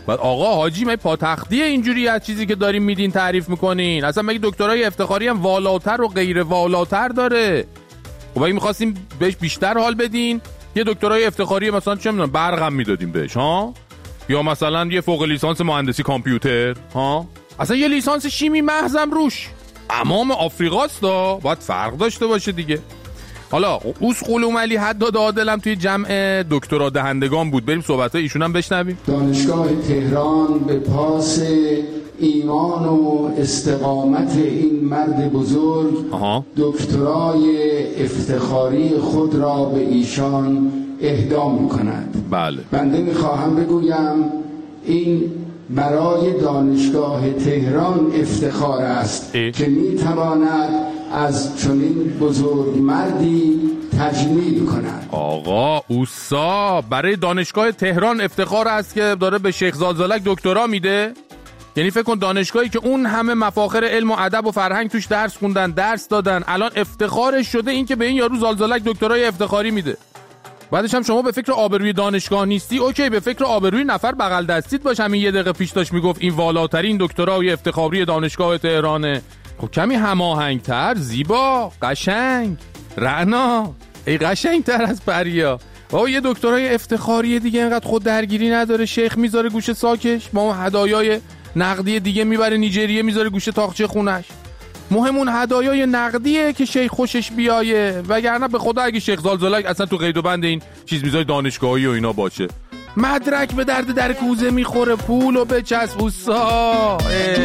بعد آقا حاجی من پاتختیه اینجوری از چیزی که داریم میدین تعریف میکنین؟ اصلا مگه دکترای افتخاری هم والاتر و غیر والاتر داره؟ خب اگه میخواستیم بهش بیشتر حال بدین یه دکترای افتخاری مثلا چه میدونم برقم میدادیم بهش ها، یا مثلا یه فوق لیسانس مهندسی کامپیوتر ها، اصلا یه لیسانس شیمی محضم روش. امام آفریقاست دا، باید فرق داشته باشه دیگه. حالا اوس قلوم علی حداد عادلم توی جمع دکترا دهندگان بود، بریم صحبتای ایشون هم بشنویم. دانشگاه تهران به پاس ایمان و استقامت این مرد بزرگ آها. دکترای افتخاری خود را به ایشان اهدا می‌کند. بله. بنده می‌خواهم بگویم این برای دانشگاه تهران افتخار است ای. که می‌تواند از چنین بزرگ مردی تجمیل کند. آقا اوسا برای دانشگاه تهران افتخار است که داره به شیخ زالزالک دکترا میده؟ یعنی فکر کن دانشگاهی که اون همه مفاخر علم و ادب و فرهنگ توش درس خوندن، درس دادن، الان افتخارش شده این که به این یارو زالزالک دکترای افتخاری میده. بعدش هم شما به فکر آبروی دانشگاه نیستی، اوکی به فکر آبروی نفر بغل دستیت باش. همین یه دقیقه پیش داشت میگفت این والاترین دکترای افتخاری دانشگاه تهرانه. خب کمی هماهنگتر، زیبا، قشنگ، رعنا، ای قشنگتر از پریا. بابا یه دکترای افتخاری دیگه اینقدر خود درگیری نداره، شیخ میذاره گوشه ساکش، ما هدایای نقدی دیگه میبره نیجریه میذاره گوشه تاقچه خونش. مهمون هدایای نقدیه که شیخ خوشش بیایه، وگرنه به خدا اگه شیخ زالزالک اصلا تو قید و بند این چیز میزای دانشگاهی و اینا باشه. مدرک به درد در کوزه میخوره، پولو بچسب اوسا.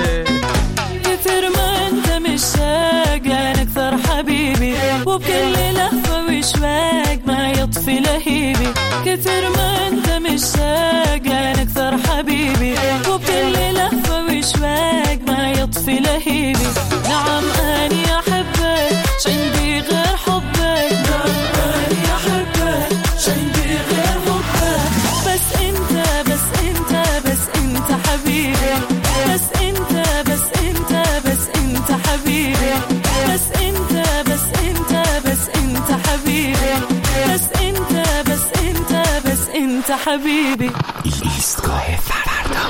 كثر ما انت مشتاق لان اكثر حبيبي وبكل لهفه وشواق ما يطفي لهيبي. كثر ما انت مشتاق لان اكثر حبيبي وبكل لهفه وشواق ما يطفي لهيبي. نعم اني احبك عندي غير حبك، نعم اني احبك عندي غير حبك. بس انت بس انت بس انت حبيبي، بس انت بس انت بس انت حبيبي، بس انت بس انت بس انت حبيبي، بس انت بس انت بس انت حبيبي. ایستگاه فردا.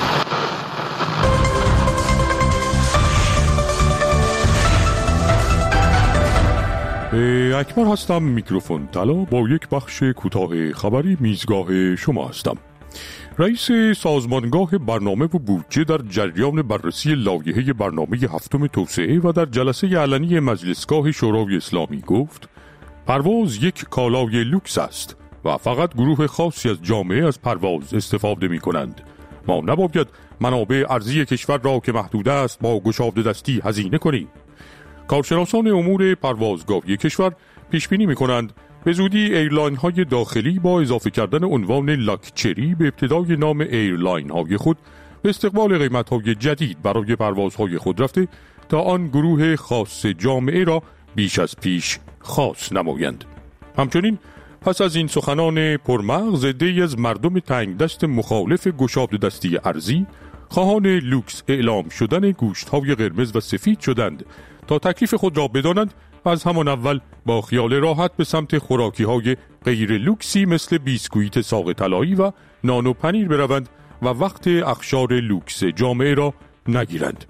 اکبر هستم، میکروفون طلا. با یک بخش کوتاه خبری میزگاه شما هستم. رئیس سازمانگاه برنامه و بودجه در جریان بررسی لایحه برنامه هفتم توسعه و در جلسه علنی مجلسگاه شورای اسلامی گفت پرواز یک کالای لوکس است و فقط گروه خاصی از جامعه از پرواز استفاده می کنند. ما نباید منابع ارضی کشور را که محدود است با گشاده دستی هزینه کنیم. کارشناسان امور پروازگاهی کشور پیش بینی می کنند به زودی ایرلاین های داخلی با اضافه کردن عنوان لاکچری به ابتدای نام ایرلاین های خود به استقبال قیمت های جدید برای پروازهای خود رفته تا آن گروه خاص جامعه را بیش از پیش خاص نمایند. همچنین پس از این سخنان پرمغز عده‌ای از مردم تنگ دست مخالف گشاده دستی ارضی خواهان لوکس اعلام شدن گوشت های قرمز و سفید شدند تا تکلیف خود را بدانند و از همان اول با خیال راحت به سمت خوراکی های غیر لوکسی مثل بیسکویت ساق طلایی و نان و پنیر بروند و وقت اخشار لوکس جامعه را نگیرند.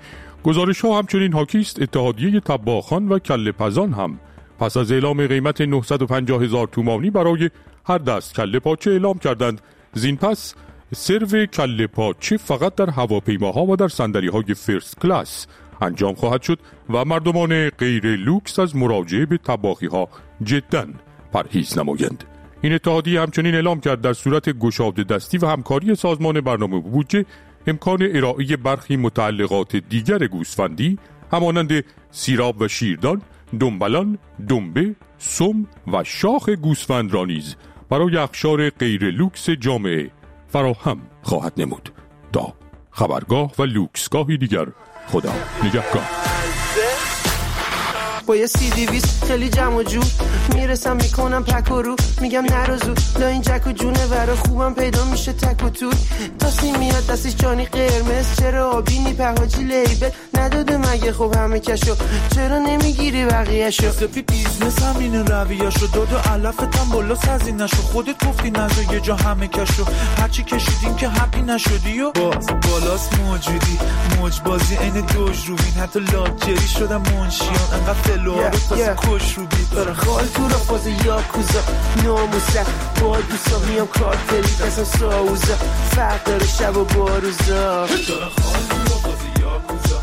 گزارش ها همچنین حاکی است اتحادیه طباخان و کله پزان هم پس از اعلام قیمت نهصد و پنجاه هزار تومانی برای هر دست کله پاچه اعلام کردند زین پس سرو کله پاچه فقط در هواپیماها و در صندلی‌های فرست کلاس انجام خواهد شد و مردمان غیر لوکس از مراجعه به طباخی‌ها جداً پرهیز نمایند. این اتحادیه همچنین اعلام کرد در صورت گشاده دستی و همکاری سازمان برنامه و بودجه امکان ارائه برخی متعلقات دیگر گوسفندی همانند سیراب و شیردان، دنبلان، دنبه، سم و شاخ گوسفند را نیز برای اقشار غیر لوکس جامعه فراهم خواهد نمود. تا خبرگاه و لوکسگاهی دیگر، خدا نگهدار. با یه سی دیویس خیلی جمع و جو میرسم میکنم پک و رو میگم نرو زود لا این جک و جونه برا خوبم پیدا میشه تک و توی تاسی میاد دستش جانی قرمز چرا آبینی پهاجی لیبل نداده مگه خب همه کشو چرا نمیگیری بقیهشو سپی بیزنس هم این رویهشو داد و علفتم بالا سازی نشو خودت گفتی نزا یه جا همه کشو هرچی کشیدیم که حقی نشدی و باز بالاست موجودی موج بازی این دوج روبین حتی لاکجری شدم منشیان انقدر فلوها رو تازه کش رو بید داره خال تو را فاز یاکوزا ناموسه با دوستا میام کارتری دستم ساوزا فرق داره شب و باروزا داره خال تو را فاز یاکوزا.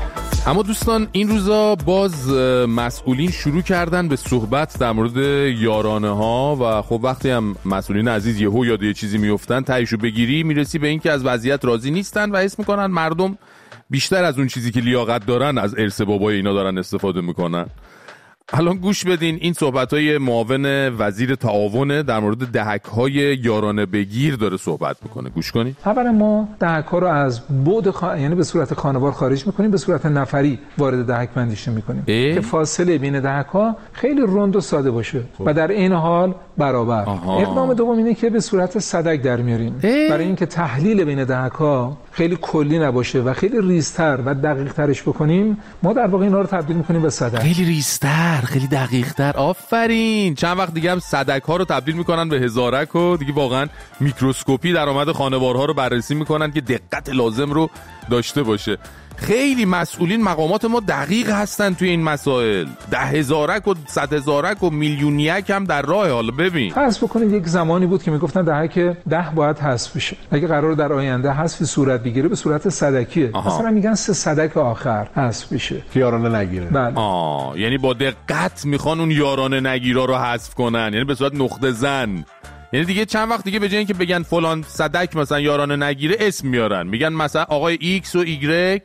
اما دوستان این روزا باز مسئولین شروع کردن به صحبت در مورد یارانه ها و خب وقتی هم مسئولین عزیز یهو یاد یه چیزی میافتن تایشو بگیری میرسی به این که از وضعیت راضی نیستن و حس میکنن مردم بیشتر از اون چیزی که لیاقت دارن از ارث بابای اینا دارن استفاده میکنن. الان گوش بدین این صحبت‌های معاون وزیر تعاون در مورد دهک‌های یارانه بگیر داره صحبت میکنه. گوش کنید. اولا ما دهک‌ها رو از بعد خ... یعنی به صورت خانوار خارج میکنیم، به صورت نفری وارد دهک بندیش میکنیم که فاصله بین دهک‌ها خیلی رند و ساده باشه خوب. و در این حال برابر. آها. اقدام دوم اینه که به صورت صدک در میاریم اه؟ برای اینکه تحلیل بین دهک‌ها خیلی کلی نباشه و خیلی ریزتر و دقیق ترش بکنیم، ما در واقع اینا رو تبدیل میکنیم به صدک. خیلی ریزتر، خیلی دقیق تر. آفرین. چند وقت دیگه هم صدک ها رو تبدیل میکنن به هزارک و دیگه واقعا میکروسکوپی درآمد خانوارها رو بررسی میکنن که دقت لازم رو داشته باشه. خیلی مسئولین مقامات ما دقیق هستن توی این مسائل. ده هزارک و صد هزارک و میلیونیک هم در راه. حالا ببین فرض بکنید یک زمانی بود که میگفتن دهک ده باید حذف بشه. اگه قرار در آینده حذف صورت بگیره به صورت صدکیه. آها. مثلا میگن سه صدک آخر حذف بشه که یارانه نگیره. بله. آه یعنی با دقت میخوان اون یارانه نگیرا رو حذف کنن، یعنی به صورت نقطه زن. یعنی دیگه چند وقت دیگه به جای اینکه بگن فلان صدک مثلا یارانه نگیره اسم میارن، میگن مثلا آقای ایکس و ایگرگ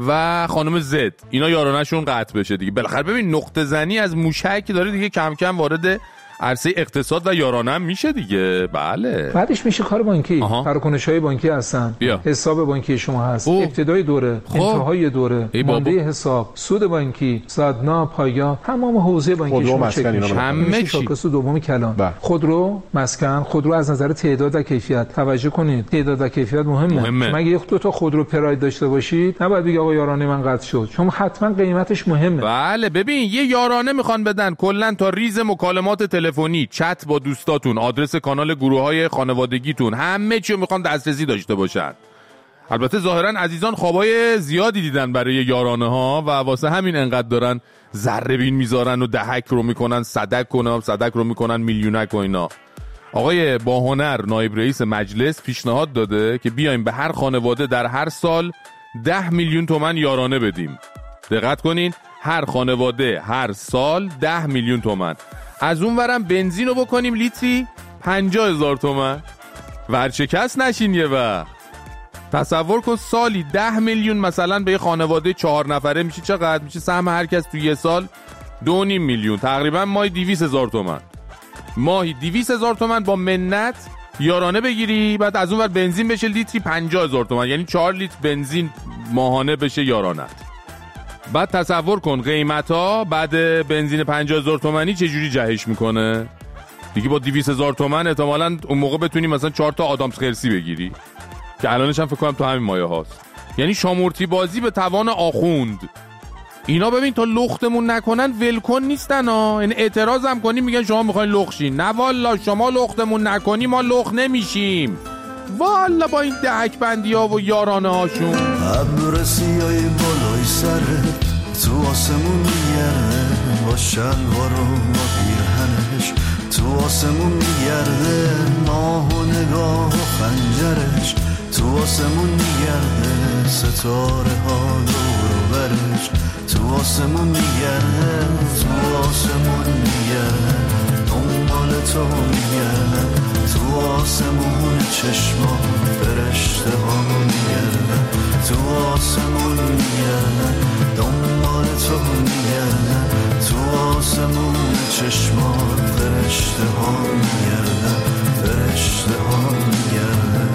و خانم زد اینا یارانه‌شون قطع بشه دیگه. بالاخره ببین نقطه زنی از موشک داره دیگه کم کم وارد عرصه اقتصاد و یارانه هم میشه دیگه. بله. بعدش میشه کار بانکی، تراکنش‌های بانکی هستن، بیا. حساب بانکی شما هست، اوه. ابتدای دوره، خب. انتهای دوره، مانده حساب، سود بانکی، صدنا، پایا، تمام حوزه بانکی شما چک میشه. همه چی. شاخص دوم کلان. با. خودرو، مسکن، خودرو از نظر تعداد و کیفیت توجه کنید. تعداد و کیفیت مهمه. مهمه. مگه یک دو تا خودرو پراید داشته باشید، نباید بگید آقا یارانه من قطع شد. چون حتما قیمتش مهمه. بله ببین یه یارانه میخوان بدن کلا تا ریز مکالمات تلفنی، چت با دوستاتون، آدرس کانال گروه‌های خانوادگیتون، همه چی رو میخوان دسترسی داشته باشن. البته ظاهرا عزیزان خوابای زیادی دیدن برای یارانه ها و واسه همین انقدر دارن ذره بین میذارن و دهک رو میکنن صدک کنن، صدک رو میکنن میلیونک و اینا. آقای باهنر نایب رئیس مجلس پیشنهاد داده که بیایم به هر خانواده در هر سال ده میلیون تومان یارانه بدیم. دقت کنین، هر خانواده هر سال ده میلیون تومان. از اون ورم بنزین رو بکنیم لیتری پنجاه هزار تومن. ورچکست نشین یه وقت. تصور کن سالی ده میلیون مثلا به یه خانواده چهار نفره میشه چقدر؟ میشه سهم هر کس تو یه سال دو نیم میلیون، تقریبا ماهی دویست هزار تومن. ماهی دویست هزار تومن با منت یارانه بگیری، بعد از اون ور بنزین بشه لیتری پنجاه هزار تومن، یعنی چهار لیتر بنزین ماهانه بشه یارانه. بعد تصور کن قیمت ها بعد بنزین پنجاه هزار تومانی چجوری جهش میکنه دیگه. با دویست هزار تومن احتمالاً اون موقع بتونی مثلا چهار تا آدامس خرسی بگیری که الانش هم فکر کنم تو همین مایه هاست. یعنی شامورتی بازی به توان آخوند. اینا ببین تا لختمون نکنن ولکن نیستن ها. یعنی اعتراض هم کنیم میگن شما میخواین لختشین. نه والا شما لختمون نکنی ما لخت نمیشیم. والا با این دهک بندی ها و یارانه هاشون. ابر سیای بالای سرت تو آسمون میگرده با شلوار و با پیرهنش، تو آسمون میگرده ماه و نگاه و خنجرش، تو آسمون میگرده ستاره ها دور و برش، تو آسمون میگرده تو آسمون میگرده دنبال تو میگرده، تو آسمون چشما فرشته ها میگرده، تو آسمون میگرده دنبال تو میگرده، تو آسمون چشما فرشته ها میگرده، فرشته ها میگرده.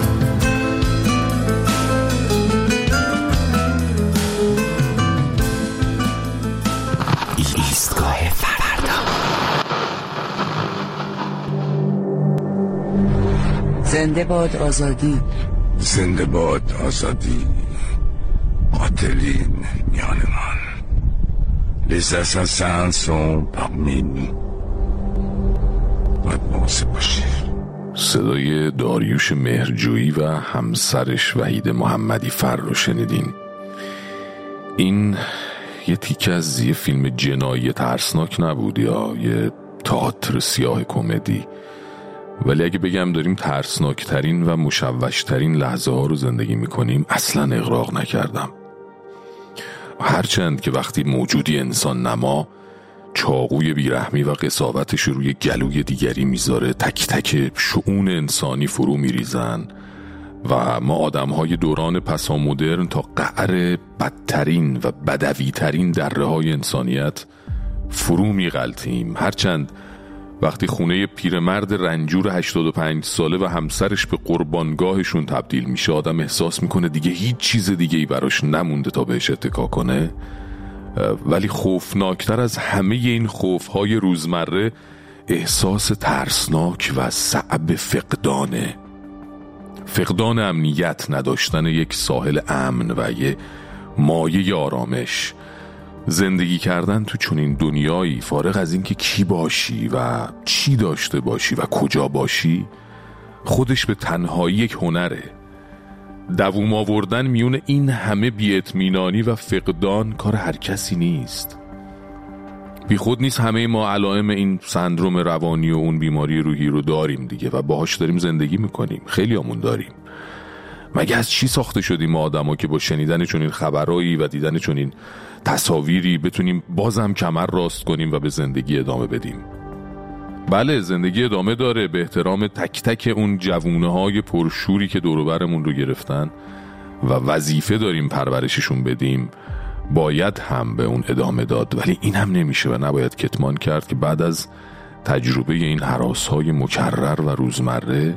زنده باد آزادی. زنده باد آزادی. قاتلین میان من. Les assassins sont parmi nous. باید مواظب باشی. صدای داریوش مهرجویی و همسرش وحید محمدی فر رو شنیدین. این یه تیکه از یه فیلم جنایی ترسناک نبود یا یه تئاتر سیاه کمدی، ولی اگه بگم داریم ترسناکترین و مشوشترین لحظه ها رو زندگی میکنیم اصلا اغراق نکردم. هرچند که وقتی موجودی انسان نما چاقوی بیرحمی و قساوتش روی گلوی دیگری میذاره، تک تک شؤون انسانی فرو میریزن و ما آدمهای دوران پسامدرن تا قعر بدترین و بدویترین دره های انسانیت فرو میغلطیم. هرچند وقتی خونه پیرمرد رنجور هشتاد و پنج ساله و همسرش به قربانگاهشون تبدیل میشه، آدم احساس میکنه دیگه هیچ چیز دیگه ای براش نمونده تا بهش اتکا کنه. ولی خوفناکتر از همه این خوفهای روزمره احساس ترسناک و صعب فقدانه. فقدان امنیت، نداشتن یک ساحل امن و یه مایه آرامش. زندگی کردن تو چنین دنیایی فارغ از اینکه کی باشی و چی داشته باشی و کجا باشی، خودش به تنهایی یک هنره. دووم آوردن میون این همه بی‌اطمینانی و فقدان کار هر کسی نیست. بی خود نیست همه ما علائم این سندروم روانی و اون بیماری روحی رو داریم دیگه و باهاش داریم زندگی میکنیم. خیلی همون داریم. مگه از چی ساخته شدیم ما آدم ها که با شنیدن چنین خبرایی و دیدن چنین تصاویری بتونیم بازم کمر راست کنیم و به زندگی ادامه بدیم؟ بله، زندگی ادامه داره به احترام تک تک اون جوونه های پرشوری که دور و برمون رو گرفتن و وظیفه داریم پرورششون بدیم. باید هم به اون ادامه داد، ولی این هم نمیشه و نباید کتمان کرد که بعد از تجربه این هراس‌های مکرر و روزمره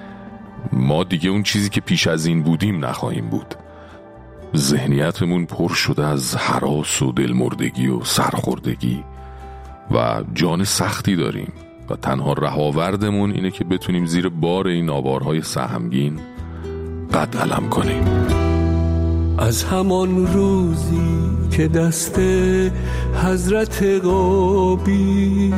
ما دیگه اون چیزی که پیش از این بودیم نخواهیم بود. ذهنیتمون پر شده از هراس و دلمردگی و سرخوردگی و جان سختی داریم و تنها رهاوردمون اینه که بتونیم زیر بار این آوارهای سهمگین قد علم کنیم. از همان روزی که دست حضرت قابیل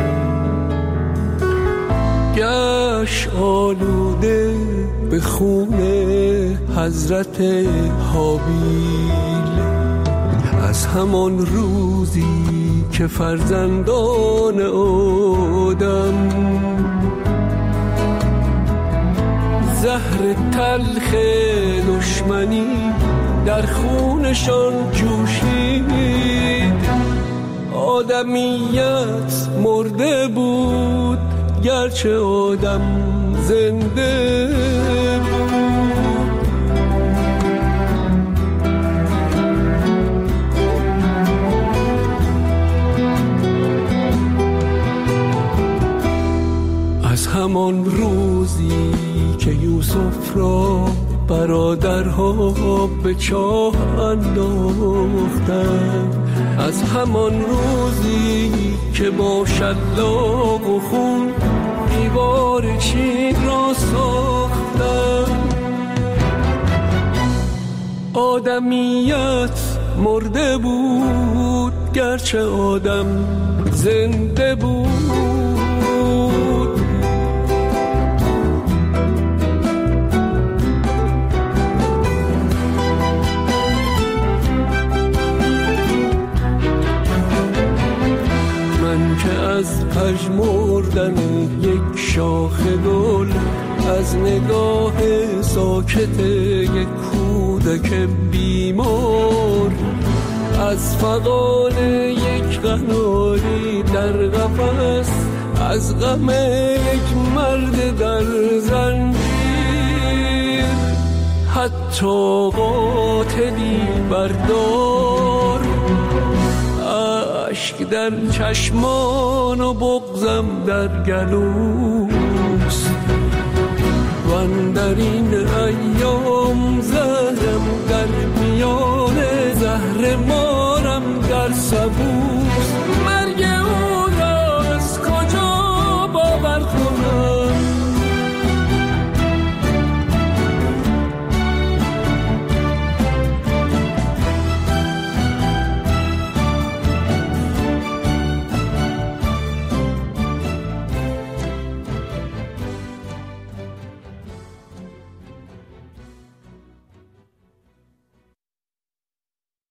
گشت آلوده به خون حضرت حابیل، از همان روزی که فرزندان آدم زهر تلخ دشمنی در خونشان جوشید، آدمیت مرده بود گرچه آدم زنده بود. از همان روزی که یوسف را برادرها به چاه انداختند، از همان روزی که با شلاق و خون دیوار چین را ساختند، آدمیت مرده بود گرچه آدم زنده بود. از پژمردن یک شاخ گل، از نگاه ساکت یک کودک بیمار، از فغان یک قناری در قفس، از غم یک مرد در زنجیر، حتی قاتلی بردار، اشک در چشمان و بغضم در گلوست، و اندر این ایام زهرم در میان زهر مارم در سبوست.